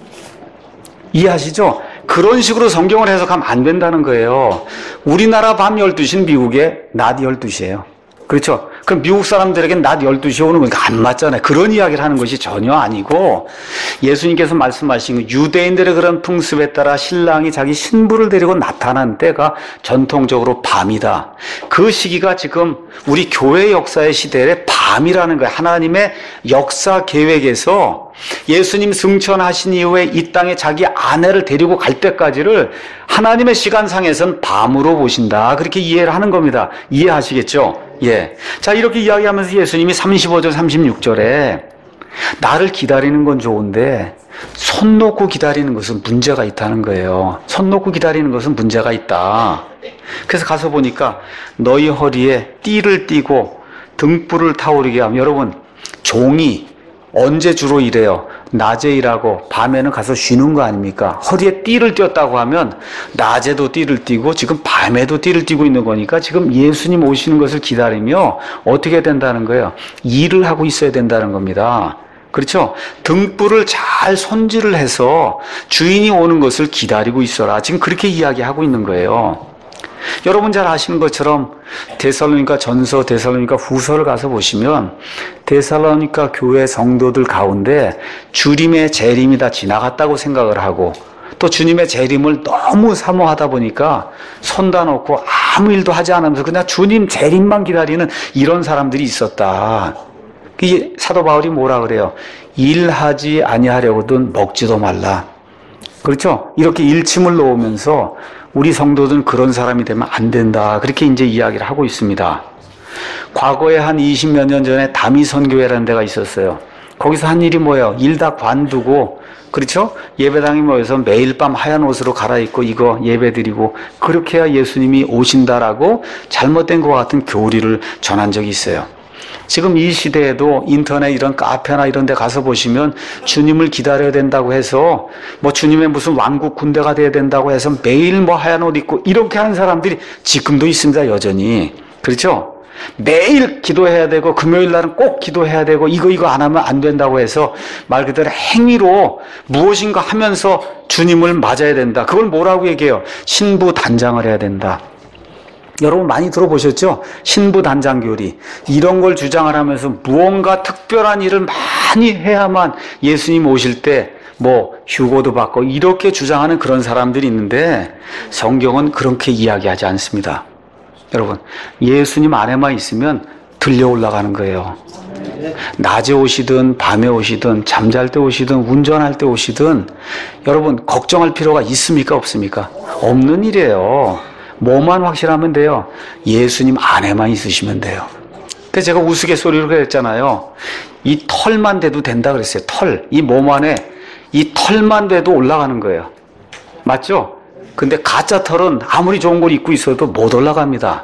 이해하시죠? 그런 식으로 성경을 해석하면 안 된다는 거예요. 우리나라 밤 12시는 미국의 낮 12시예요. 그렇죠? 그럼 미국 사람들에겐 낮 12시에 오는 거니까 안 맞잖아요. 그런 이야기를 하는 것이 전혀 아니고 예수님께서 말씀하신 그 유대인들의 그런 풍습에 따라 신랑이 자기 신부를 데리고 나타난 때가 전통적으로 밤이다. 그 시기가 지금 우리 교회 역사의 시대의 밤이라는 거예요. 하나님의 역사 계획에서 예수님 승천하신 이후에 이 땅에 자기 아내를 데리고 갈 때까지를 하나님의 시간상에서는 밤으로 보신다. 그렇게 이해를 하는 겁니다. 이해하시겠죠? 예. 자, 이렇게 이야기하면서 예수님이 35절, 36절에 나를 기다리는 건 좋은데 손 놓고 기다리는 것은 문제가 있다는 거예요. 손 놓고 기다리는 것은 문제가 있다. 그래서 가서 보니까 너희 허리에 띠를 띠고 등불을 타오르게 하면, 여러분, 종이 언제 주로 일해요? 낮에 일하고 밤에는 가서 쉬는 거 아닙니까? 허리에 띠를 띄었다고 하면 낮에도 띠를 띠고 지금 밤에도 띠를 띠고 있는 거니까 지금 예수님 오시는 것을 기다리며 어떻게 된다는 거예요? 일을 하고 있어야 된다는 겁니다. 그렇죠? 등불을 잘 손질을 해서 주인이 오는 것을 기다리고 있어라. 지금 그렇게 이야기하고 있는 거예요. 여러분 잘 아시는 것처럼 데살로니가 전서, 데살로니가 후서를 가서 보시면 데살로니가 교회 성도들 가운데 주님의 재림이 다 지나갔다고 생각을 하고 또 주님의 재림을 너무 사모하다 보니까 손 다 놓고 아무 일도 하지 않으면서 그냥 주님 재림만 기다리는 이런 사람들이 있었다. 이 사도 바울이 뭐라 그래요? 일하지 아니하려거든 먹지도 말라. 그렇죠? 이렇게 일침을 놓으면서 우리 성도들은 그런 사람이 되면 안 된다. 그렇게 이제 이야기를 하고 있습니다. 과거에 한 20몇 년 전에 다미선교회라는 데가 있었어요. 거기서 한 일이 뭐예요? 일 다 관두고, 그렇죠? 예배당에 모여서 매일 밤 하얀 옷으로 갈아입고 이거 예배드리고 그렇게 해야 예수님이 오신다라고 잘못된 것 같은 교리를 전한 적이 있어요. 지금 이 시대에도 인터넷 이런 카페나 이런 데 가서 보시면 주님을 기다려야 된다고 해서 뭐 주님의 무슨 왕국 군대가 돼야 된다고 해서 매일 뭐 하얀 옷 입고 이렇게 하는 사람들이 지금도 있습니다. 여전히. 그렇죠? 매일 기도해야 되고 금요일 날은 꼭 기도해야 되고 이거 안 하면 안 된다고 해서 말 그대로 행위로 무엇인가 하면서 주님을 맞아야 된다. 그걸 뭐라고 얘기해요? 신부 단장을 해야 된다. 여러분 많이 들어보셨죠? 신부단장교리. 이런 걸 주장을 하면서 무언가 특별한 일을 많이 해야만 예수님 오실 때 뭐 휴고도 받고 이렇게 주장하는 그런 사람들이 있는데 성경은 그렇게 이야기하지 않습니다. 여러분, 예수님 안에만 있으면 들려 올라가는 거예요. 낮에 오시든 밤에 오시든 잠잘 때 오시든 운전할 때 오시든 여러분 걱정할 필요가 있습니까? 없습니까? 없는 일이에요. 뭐만 확실하면 돼요? 예수님 안에만 있으시면 돼요. 그래서 제가 우스갯소리로 그랬잖아요. 이 털만 돼도 된다 그랬어요. 털. 이 몸 안에 이 털만 돼도 올라가는 거예요. 맞죠? 근데 가짜 털은 아무리 좋은 걸 입고 있어도 못 올라갑니다.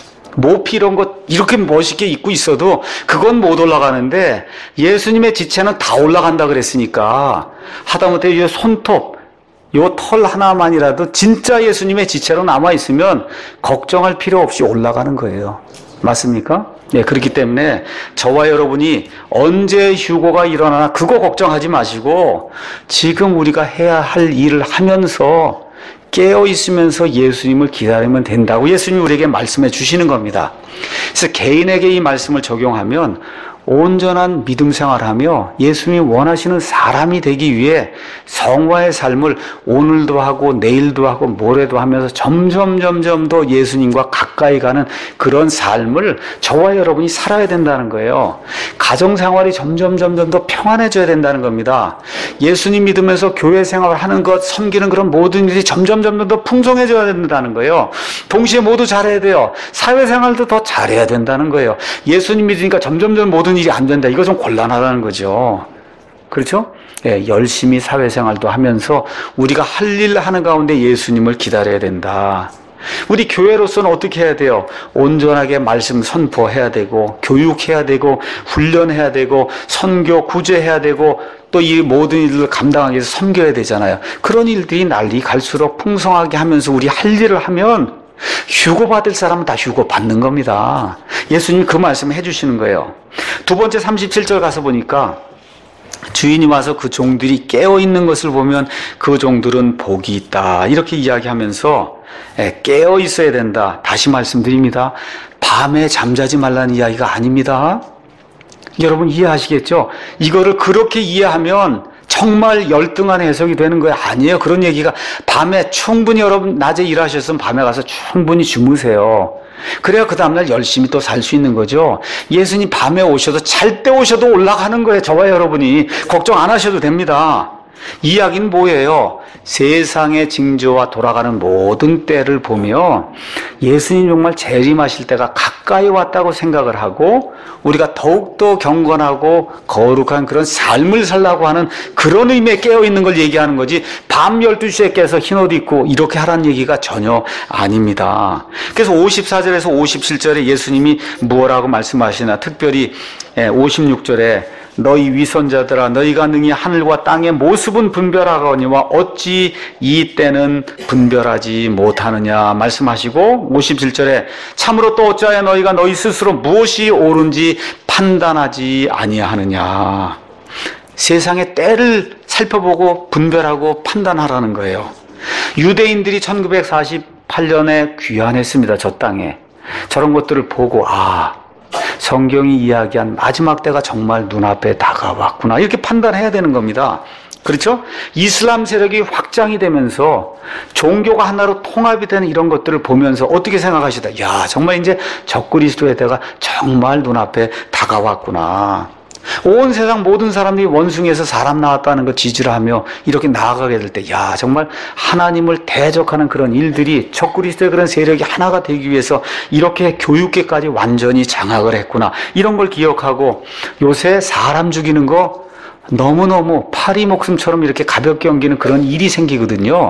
모피 이런 것 이렇게 멋있게 입고 있어도 그건 못 올라가는데 예수님의 지체는 다 올라간다 그랬으니까 하다못해 이 손톱 요 털 하나만이라도 진짜 예수님의 지체로 남아있으면 걱정할 필요 없이 올라가는 거예요. 맞습니까? 네, 그렇기 때문에 저와 여러분이 언제 휴고가 일어나나 그거 걱정하지 마시고 지금 우리가 해야 할 일을 하면서 깨어있으면서 예수님을 기다리면 된다고 예수님이 우리에게 말씀해 주시는 겁니다. 그래서 개인에게 이 말씀을 적용하면 온전한 믿음 생활하며 예수님이 원하시는 사람이 되기 위해 성화의 삶을 오늘도 하고 내일도 하고 모레도 하면서 점점 더 예수님과 가까이 가는 그런 삶을 저와 여러분이 살아야 된다는 거예요. 가정생활이 점점 더 평안해져야 된다는 겁니다. 예수님 믿으면서 교회 생활을 하는 것, 섬기는 그런 모든 일이 점점 더 풍성해져야 된다는 거예요. 동시에 모두 잘해야 돼요. 사회생활도 더 잘해야 된다는 거예요. 예수님 믿으니까 점점 모든 일이 안 된다. 이거 좀 곤란하다는 거죠. 그렇죠? 예, 열심히 사회생활도 하면서 우리가 할 일 하는 가운데 예수님을 기다려야 된다. 우리 교회로서는 어떻게 해야 돼요? 온전하게 말씀 선포해야 되고 교육해야 되고 훈련해야 되고 선교 구제해야 되고 또 이 모든 일을 감당하기 위해서 섬겨야 되잖아요. 그런 일들이 날이 갈수록 풍성하게 하면서 우리 할 일을 하면 휴고 받을 사람은 다 휴고 받는 겁니다. 예수님이 그 말씀을 해주시는 거예요. 두 번째 37절 가서 보니까 주인이 와서 그 종들이 깨어 있는 것을 보면 그 종들은 복이 있다. 이렇게 이야기하면서 깨어 있어야 된다. 다시 말씀드립니다. 밤에 잠자지 말라는 이야기가 아닙니다. 여러분 이해하시겠죠? 이거를 그렇게 이해하면 정말 열등한 해석이 되는 거예요. 아니에요. 그런 얘기가 밤에 충분히 여러분 낮에 일하셨으면 밤에 가서 충분히 주무세요. 그래야 그 다음날 열심히 또 살 수 있는 거죠. 예수님 밤에 오셔도 잘 때 오셔도 올라가는 거예요. 저와 여러분이 걱정 안 하셔도 됩니다. 이야기는 뭐예요? 세상의 징조와 돌아가는 모든 때를 보며 예수님 정말 재림하실 때가 가까이 왔다고 생각을 하고 우리가 더욱더 경건하고 거룩한 그런 삶을 살라고 하는 그런 의미에 깨어있는 걸 얘기하는 거지 밤 12시에 깨서 흰옷 입고 이렇게 하라는 얘기가 전혀 아닙니다. 그래서 54절에서 57절에 예수님이 무엇라고 말씀하시나 특별히 56절에 너희 위선자들아 너희가 능히 하늘과 땅의 모습은 분별하거니와 어찌 이 때는 분별하지 못하느냐 말씀하시고 57절에 참으로 또 어찌하여 너희가 너희 스스로 무엇이 옳은지 판단하지 아니하느냐. 세상의 때를 살펴보고 분별하고 판단하라는 거예요. 유대인들이 1948년에 귀환했습니다. 저 땅에. 저런 것들을 보고 성경이 이야기한 마지막 때가 정말 눈앞에 다가왔구나 이렇게 판단해야 되는 겁니다. 그렇죠? 이슬람 세력이 확장이 되면서 종교가 하나로 통합이 되는 이런 것들을 보면서 어떻게 생각하시다? 야, 정말 이제 적그리스도의 때가 정말 눈앞에 다가왔구나. 온 세상 모든 사람들이 원숭이에서 사람 나왔다는 거 지지를 하며 이렇게 나아가게 될 때, 야, 정말 하나님을 대적하는 그런 일들이 적그리스도의 그런 세력이 하나가 되기 위해서 이렇게 교육계까지 완전히 장악을 했구나. 이런 걸 기억하고 요새 사람 죽이는 거 너무너무 파리 목숨처럼 이렇게 가볍게 넘기는 그런 일이 생기거든요.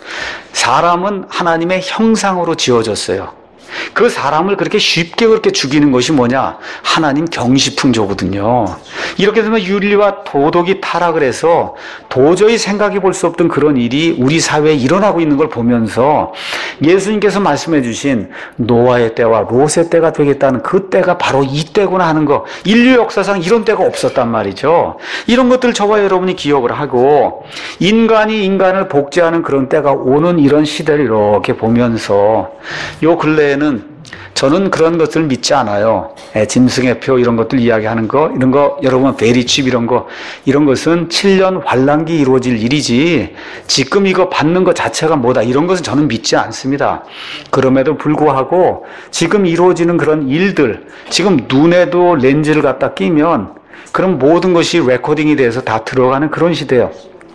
사람은 하나님의 형상으로 지어졌어요. 그 사람을 그렇게 쉽게 그렇게 죽이는 것이 뭐냐? 하나님 경시풍조거든요. 이렇게 되면 윤리와 도덕이 타락을 해서 도저히 생각해 볼 수 없던 그런 일이 우리 사회에 일어나고 있는 걸 보면서 예수님께서 말씀해 주신 노아의 때와 롯의 때가 되겠다는 그 때가 바로 이 때구나 하는 거, 인류 역사상 이런 때가 없었단 말이죠. 이런 것들 저와 여러분이 기억을 하고 인간이 인간을 복제하는 그런 때가 오는 이런 시대를 이렇게 보면서 요 근래에는 저는 그런 것들을 믿지 않아요. 짐승의 표 이런 것들 이야기하는 거, 이런 거 여러분 베리칩 이런 것은 7년 환란기 이루어질 일이지 지금 이거 받는 것 자체가 뭐다 이런 것은 저는 믿지 않습니다. 그럼에도 불구하고 지금 이루어지는 그런 일들, 지금 눈에도 렌즈를 갖다 끼면 그럼 모든 것이 레코딩이 돼서 다 들어가는 그런 시대예요.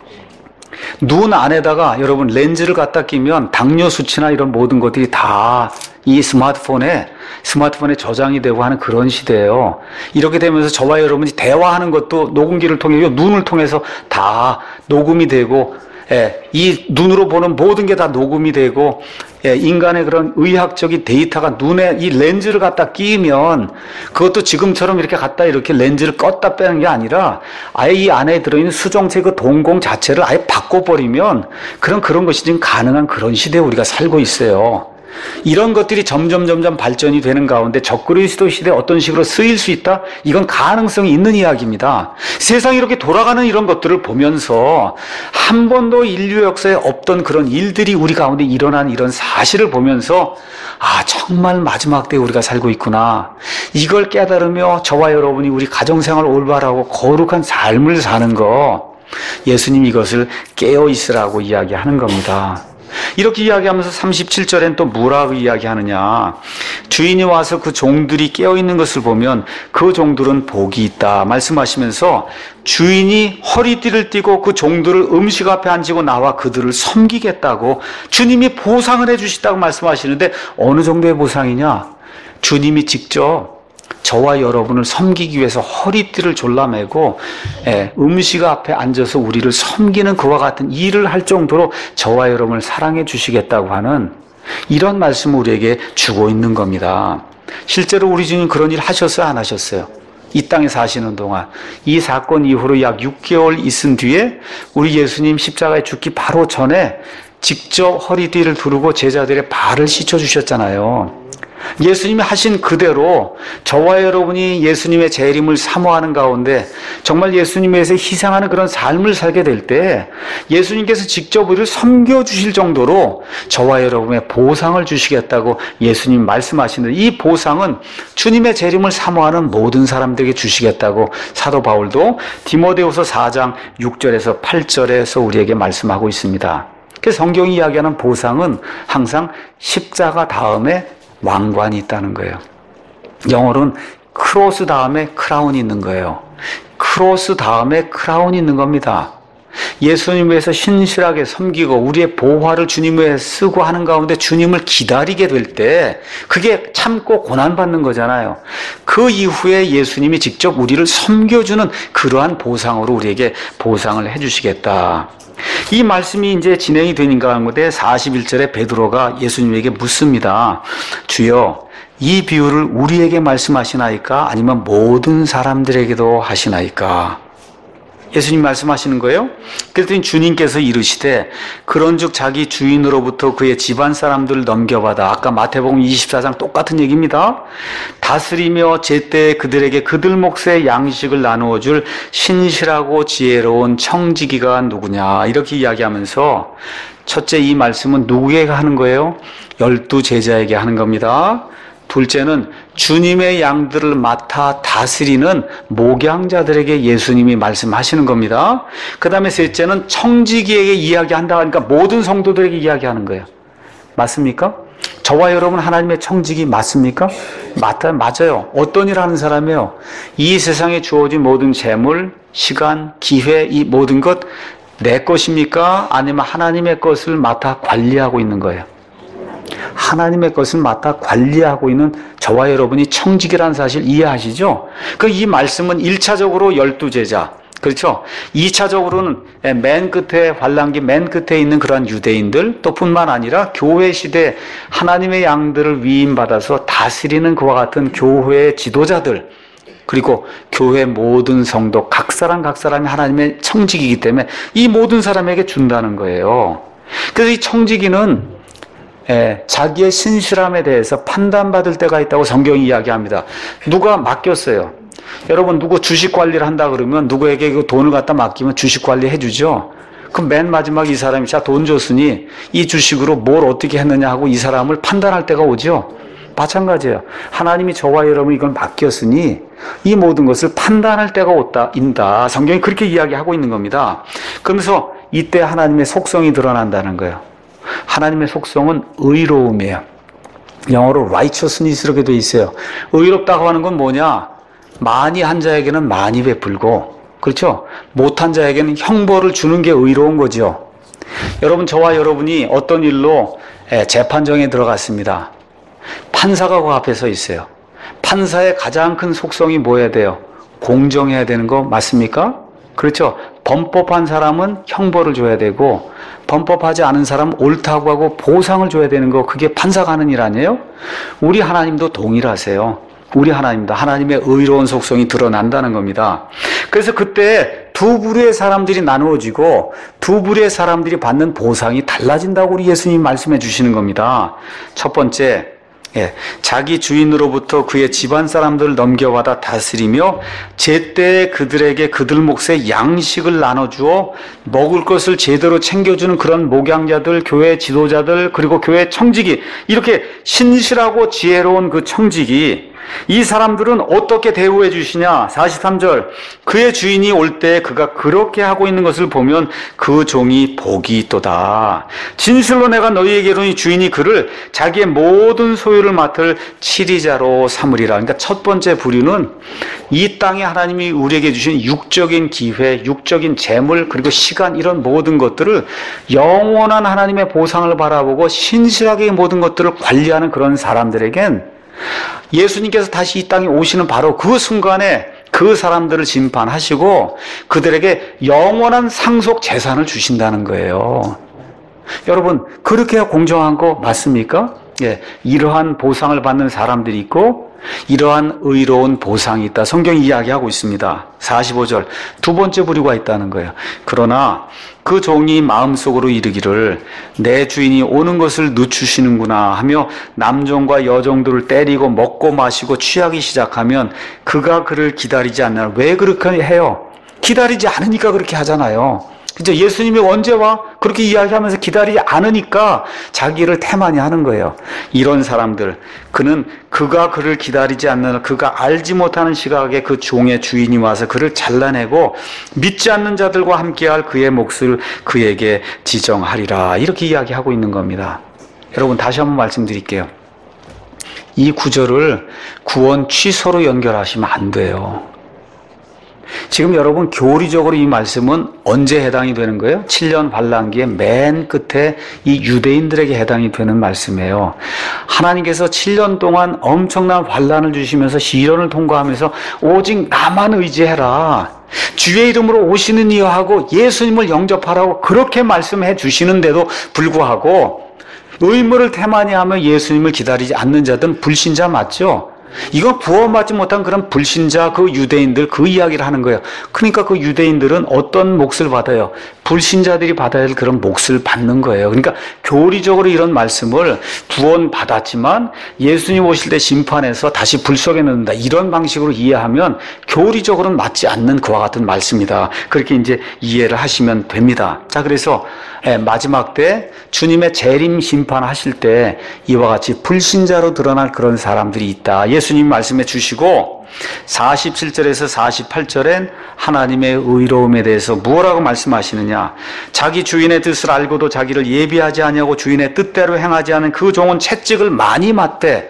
눈 안에다가 여러분 렌즈를 갖다 끼면 당뇨 수치나 이런 모든 것들이 다 이 스마트폰에 저장이 되고 하는 그런 시대예요. 이렇게 되면서 저와 여러분이 대화하는 것도 녹음기를 통해 눈을 통해서 다 녹음이 되고 이 눈으로 보는 모든 게 다 녹음이 되고 인간의 그런 의학적인 데이터가 눈에 이 렌즈를 갖다 끼면 그것도 지금처럼 이렇게 갖다 이렇게 렌즈를 껐다 빼는 게 아니라 아예 이 안에 들어있는 수정체 그 동공 자체를 아예 바꿔버리면 그런 것이 지금 가능한 그런 시대에 우리가 살고 있어요. 이런 것들이 점점 발전이 되는 가운데 적그리스도 시대에 어떤 식으로 쓰일 수 있다? 이건 가능성이 있는 이야기입니다. 세상이 이렇게 돌아가는 이런 것들을 보면서 한 번도 인류 역사에 없던 그런 일들이 우리 가운데 일어난 이런 사실을 보면서 정말 마지막 때에 우리가 살고 있구나. 이걸 깨달으며 저와 여러분이 우리 가정생활 올바르고 거룩한 삶을 사는 거, 예수님 이것을 깨어 있으라고 이야기하는 겁니다. 이렇게 이야기하면서 37절엔 또 뭐라고 이야기하느냐. 주인이 와서 그 종들이 깨어있는 것을 보면 그 종들은 복이 있다 말씀하시면서 주인이 허리띠를 띠고 그 종들을 음식 앞에 앉히고 나와 그들을 섬기겠다고 주님이 보상을 해주시다고 말씀하시는데 어느 정도의 보상이냐. 주님이 직접 저와 여러분을 섬기기 위해서 허리띠를 졸라매고 음식 앞에 앉아서 우리를 섬기는 그와 같은 일을 할 정도로 저와 여러분을 사랑해 주시겠다고 하는 이런 말씀을 우리에게 주고 있는 겁니다. 실제로 우리 주님 그런 일 하셨어요? 안 하셨어요? 이 땅에 사시는 동안 이 사건 이후로 약 6개월 있은 뒤에 우리 예수님 십자가에 죽기 바로 전에 직접 허리띠를 두르고 제자들의 발을 씻어주셨잖아요. 예수님이 하신 그대로 저와 여러분이 예수님의 재림을 사모하는 가운데 정말 예수님에 대해서 희생하는 그런 삶을 살게 될 때 예수님께서 직접 우리를 섬겨주실 정도로 저와 여러분의 보상을 주시겠다고 예수님 말씀하시는데, 이 보상은 주님의 재림을 사모하는 모든 사람들에게 주시겠다고 사도 바울도 디모데후서 4장 6절에서 8절에서 우리에게 말씀하고 있습니다. 그래서 성경이 이야기하는 보상은 항상 십자가 다음에 왕관이 있다는 거예요. 영어로는 크로스 다음에 크라운이 있는 거예요. 크로스 다음에 크라운이 있는 겁니다. 예수님 위해서 신실하게 섬기고 우리의 보화를 주님 위해 쓰고 하는 가운데 주님을 기다리게 될 때 그게 참고 고난받는 거잖아요. 그 이후에 예수님이 직접 우리를 섬겨주는 그러한 보상으로 우리에게 보상을 해주시겠다. 이 말씀이 이제 진행이 되는 가운데 41절에 베드로가 예수님에게 묻습니다. 주여, 이 비유를 우리에게 말씀하시나이까 아니면 모든 사람들에게도 하시나이까? 예수님 말씀하시는 거예요. 그랬더니 주님께서 이르시되 그런즉 자기 주인으로부터 그의 집안 사람들을 넘겨받아, 아까 마태복음 24장 똑같은 얘기입니다. 다스리며 제때 그들에게 그들 몫의 양식을 나누어 줄 신실하고 지혜로운 청지기가 누구냐, 이렇게 이야기하면서 첫째, 이 말씀은 누구에게 하는 거예요? 12 제자에게 하는 겁니다. 둘째는 주님의 양들을 맡아 다스리는 목양자들에게 예수님이 말씀하시는 겁니다. 그 다음에 셋째는 청지기에게 이야기한다 하니까 모든 성도들에게 이야기하는 거예요. 맞습니까? 저와 여러분 하나님의 청지기 맞습니까? 맞아요. 어떤 일 하는 사람이에요? 이 세상에 주어진 모든 재물, 시간, 기회, 이 모든 것 내 것입니까? 아니면 하나님의 것을 맡아 관리하고 있는 거예요? 하나님의 것을 맡아 관리하고 있는 저와 여러분이 청지기라는 사실 이해하시죠? 이 말씀은 1차적으로 12제자, 그렇죠? 2차적으로는 맨 끝에, 환란기 맨 끝에 있는 그러한 유대인들, 또 뿐만 아니라 교회 시대 하나님의 양들을 위임받아서 다스리는 그와 같은 교회의 지도자들, 그리고 교회 모든 성도, 각 사람이 하나님의 청지기이기 때문에 이 모든 사람에게 준다는 거예요. 그래서 이 청지기는 자기의 신실함에 대해서 판단받을 때가 있다고 성경이 이야기합니다. 누가 맡겼어요. 여러분, 누구 주식 관리를 한다 그러면 누구에게 그 돈을 갖다 맡기면 주식 관리 해주죠. 그럼 맨 마지막 이 사람이 자, 돈 줬으니 이 주식으로 뭘 어떻게 했느냐 하고 이 사람을 판단할 때가 오죠. 마찬가지예요. 하나님이 저와 여러분 이걸 맡겼으니 이 모든 것을 판단할 때가 온다. 성경이 그렇게 이야기하고 있는 겁니다. 그러면서 이때 하나님의 속성이 드러난다는 거예요. 하나님의 속성은 의로움이에요. 영어로 righteousness라고 되어 있어요. 의롭다고 하는 건 뭐냐? 많이 한 자에게는 많이 베풀고, 그렇죠? 못한 자에게는 형벌을 주는 게 의로운 거죠. 여러분, 저와 여러분이 어떤 일로 재판정에 들어갔습니다. 판사가 그 앞에 서 있어요. 판사의 가장 큰 속성이 뭐여야 돼요? 공정해야 되는 거 맞습니까? 그렇죠? 범법한 사람은 형벌을 줘야 되고 범법하지 않은 사람은 옳다고 하고 보상을 줘야 되는 거, 그게 판사가 하는 일 아니에요? 우리 하나님도 동일하세요. 우리 하나님도 하나님의 의로운 속성이 드러난다는 겁니다. 그래서 그때 두 부류의 사람들이 나누어지고 두 부류의 사람들이 받는 보상이 달라진다고 우리 예수님 말씀해 주시는 겁니다. 첫 번째, 자기 주인으로부터 그의 집안 사람들을 넘겨받아 다스리며 제때 그들에게 그들 몫의 양식을 나눠주어 먹을 것을 제대로 챙겨주는 그런 목양자들, 교회 지도자들, 그리고 교회 청지기, 이렇게 신실하고 지혜로운 그 청지기, 이 사람들은 어떻게 대우해 주시냐? 43절, 그의 주인이 올 때 그가 그렇게 하고 있는 것을 보면 그 종이 복이 있도다. 진실로 내가 너희에게 이르노니 주인이 그를 자기의 모든 소유를 맡을 치리자로 삼으리라. 그러니까 첫 번째 부류는 이 땅에 하나님이 우리에게 주신 육적인 기회, 육적인 재물, 그리고 시간, 이런 모든 것들을 영원한 하나님의 보상을 바라보고 신실하게 모든 것들을 관리하는 그런 사람들에겐 예수님께서 다시 이 땅에 오시는 바로 그 순간에 그 사람들을 심판하시고 그들에게 영원한 상속 재산을 주신다는 거예요. 여러분, 그렇게 공정한 거 맞습니까? 이러한 보상을 받는 사람들이 있고 이러한 의로운 보상이 있다. 성경이 이야기하고 있습니다. 45절 두 번째 부류가 있다는 거예요. 그러나 그 종이 마음속으로 이르기를 내 주인이 오는 것을 늦추시는구나 하며 남종과 여종들을 때리고 먹고 마시고 취하기 시작하면 그가 그를 기다리지 않나. 왜 그렇게 해요? 기다리지 않으니까 그렇게 하잖아요. 그죠? 예수님이 언제 와? 그렇게 이야기하면서 기다리지 않으니까 자기를 태만히 하는 거예요. 이런 사람들, 그가 그를 기다리지 않는, 그가 알지 못하는 시각에 그 종의 주인이 와서 그를 잘라내고 믿지 않는 자들과 함께할 그의 몫을 그에게 지정하리라. 이렇게 이야기하고 있는 겁니다. 여러분, 다시 한번 말씀드릴게요. 이 구절을 구원 취소로 연결하시면 안 돼요. 지금 여러분 교리적으로 이 말씀은 언제 해당이 되는 거예요? 7년 환란기의 맨 끝에 이 유대인들에게 해당이 되는 말씀이에요. 하나님께서 7년 동안 엄청난 환란을 주시면서 시련을 통과하면서 오직 나만 의지해라. 주의 이름으로 오시는 이여 하고 예수님을 영접하라고 그렇게 말씀해 주시는데도 불구하고 의무를 태만히 하며 예수님을 기다리지 않는 자들은 불신자 맞죠? 이건 구원받지 못한 그런 불신자, 그 유대인들, 그 이야기를 하는 거예요. 그러니까 그 유대인들은 어떤 몫을 받아요? 불신자들이 받아야 할 그런 몫을 받는 거예요. 그러니까 교리적으로 이런 말씀을 구원받았지만 예수님 오실 때 심판해서 다시 불 속에 넣는다. 이런 방식으로 이해하면 교리적으로는 맞지 않는 그와 같은 말씀이다. 그렇게 이제 이해를 하시면 됩니다. 자, 그래서 마지막 때 주님의 재림 심판하실 때 이와 같이 불신자로 드러날 그런 사람들이 있다. 예수님 말씀해 주시고 47절에서 48절엔 하나님의 의로움에 대해서 무엇라고 말씀하시느냐. 자기 주인의 뜻을 알고도 자기를 예비하지 아니하고 주인의 뜻대로 행하지 않은 그 종은 채찍을 많이 맞되.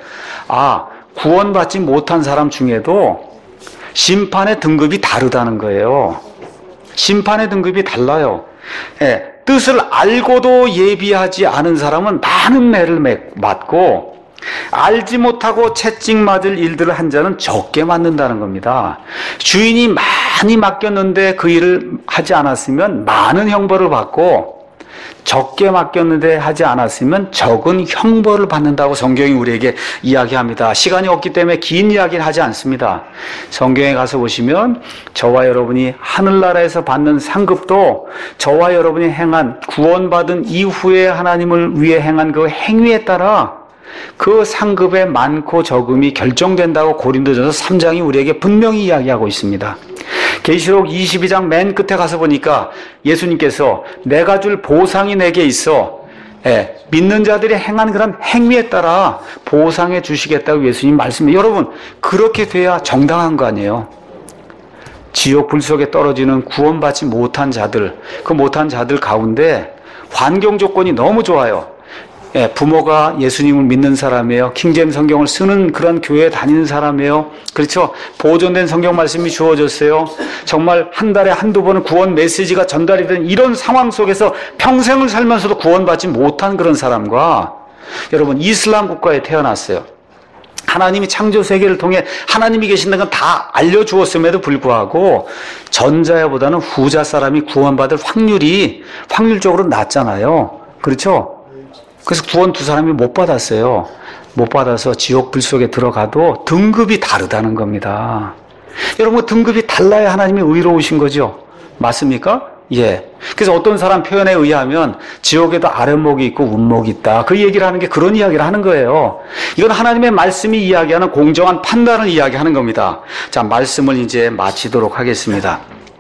구원받지 못한 사람 중에도 심판의 등급이 다르다는 거예요. 심판의 등급이 달라요. 뜻을 알고도 예비하지 않은 사람은 많은 매를 맞고 알지 못하고 채찍 맞을 일들을 한 자는 적게 맞는다는 겁니다. 주인이 많이 맡겼는데 그 일을 하지 않았으면 많은 형벌을 받고 적게 맡겼는데 하지 않았으면 적은 형벌을 받는다고 성경이 우리에게 이야기합니다. 시간이 없기 때문에 긴 이야기는 하지 않습니다. 성경에 가서 보시면 저와 여러분이 하늘나라에서 받는 상급도 저와 여러분이 행한 구원받은 이후에 하나님을 위해 행한 그 행위에 따라 그 상급의 많고 적음이 결정된다고 고린도전서 3장이 우리에게 분명히 이야기하고 있습니다. 계시록 22장 맨 끝에 가서 보니까 예수님께서 내가 줄 보상이 내게 있어. 믿는 자들이 행한 그런 행위에 따라 보상해 주시겠다고 예수님 말씀해. 여러분, 그렇게 돼야 정당한 거 아니에요? 지옥 불 속에 떨어지는 구원받지 못한 자들, 그 못한 자들 가운데 환경 조건이 너무 좋아요. 부모가 예수님을 믿는 사람이에요. 킹제임 성경을 쓰는 그런 교회에 다니는 사람이에요. 그렇죠? 보존된 성경 말씀이 주어졌어요. 정말 한 달에 한두 번은 구원 메시지가 전달이 되는 이런 상황 속에서 평생을 살면서도 구원받지 못한 그런 사람과 여러분 이슬람 국가에 태어났어요. 하나님이 창조 세계를 통해 하나님이 계신다는 건 다 알려주었음에도 불구하고 전자야보다는 후자 사람이 구원받을 확률적으로 낮잖아요. 그렇죠? 그래서 구원 두 사람이 못 받았어요. 못 받아서 지옥 불 속에 들어가도 등급이 다르다는 겁니다. 여러분, 등급이 달라야 하나님이 의로우신 거죠? 맞습니까? 예. 그래서 어떤 사람 표현에 의하면 지옥에도 아랫목이 있고 윗목이 있다. 그 얘기를 하는 게 그런 이야기를 하는 거예요. 이건 하나님의 말씀이 이야기하는 공정한 판단을 이야기하는 겁니다. 자, 말씀을 이제 마치도록 하겠습니다.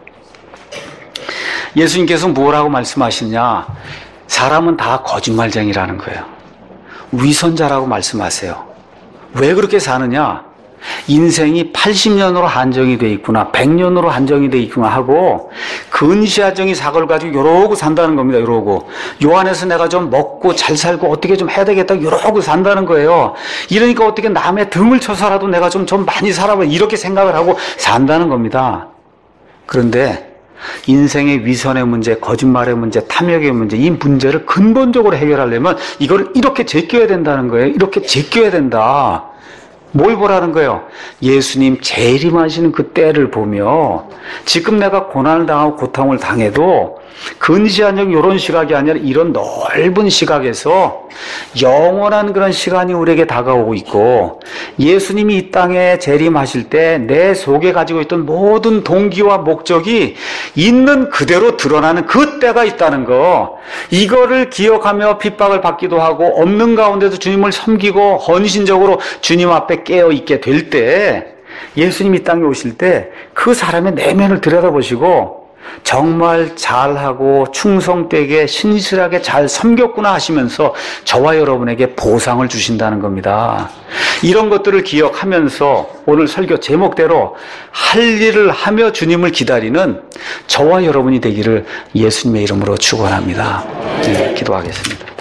예수님께서 뭐라고 말씀하시냐? 사람은 다 거짓말쟁이라는 거예요. 위선자라고 말씀하세요. 왜 그렇게 사느냐? 인생이 80년으로 한정이 돼 있구나, 100년으로 한정이 돼 있구나 하고 근시야정의 사고를 가지고 이러고 산다는 겁니다. 이러고 요 안에서 내가 좀 먹고 잘 살고 어떻게 좀 해야 되겠다 이러고 산다는 거예요. 이러니까 어떻게 남의 등을 쳐서라도 내가 좀 많이 살아봐 이렇게 생각을 하고 산다는 겁니다. 그런데 인생의 위선의 문제, 거짓말의 문제, 탐욕의 문제, 이 문제를 근본적으로 해결하려면 이걸 이렇게 제껴야 된다는 거예요. 이렇게 제껴야 된다. 뭘 보라는 거예요? 예수님 재림하시는 그 때를 보며 지금 내가 고난을 당하고 고통을 당해도 근시안적 이런 시각이 아니라 이런 넓은 시각에서 영원한 그런 시간이 우리에게 다가오고 있고, 예수님이 이 땅에 재림하실 때 내 속에 가지고 있던 모든 동기와 목적이 있는 그대로 드러나는 그 때가 있다는 거, 이거를 기억하며 핍박을 받기도 하고 없는 가운데도 주님을 섬기고 헌신적으로 주님 앞에 깨어 있게 될 때, 예수님이 이 땅에 오실 때 그 사람의 내면을 들여다보시고 정말 잘하고 충성되게 신실하게 잘 섬겼구나 하시면서 저와 여러분에게 보상을 주신다는 겁니다. 이런 것들을 기억하면서 오늘 설교 제목대로 할 일을 하며 주님을 기다리는 저와 여러분이 되기를 예수님의 이름으로 축원합니다. 네, 기도하겠습니다.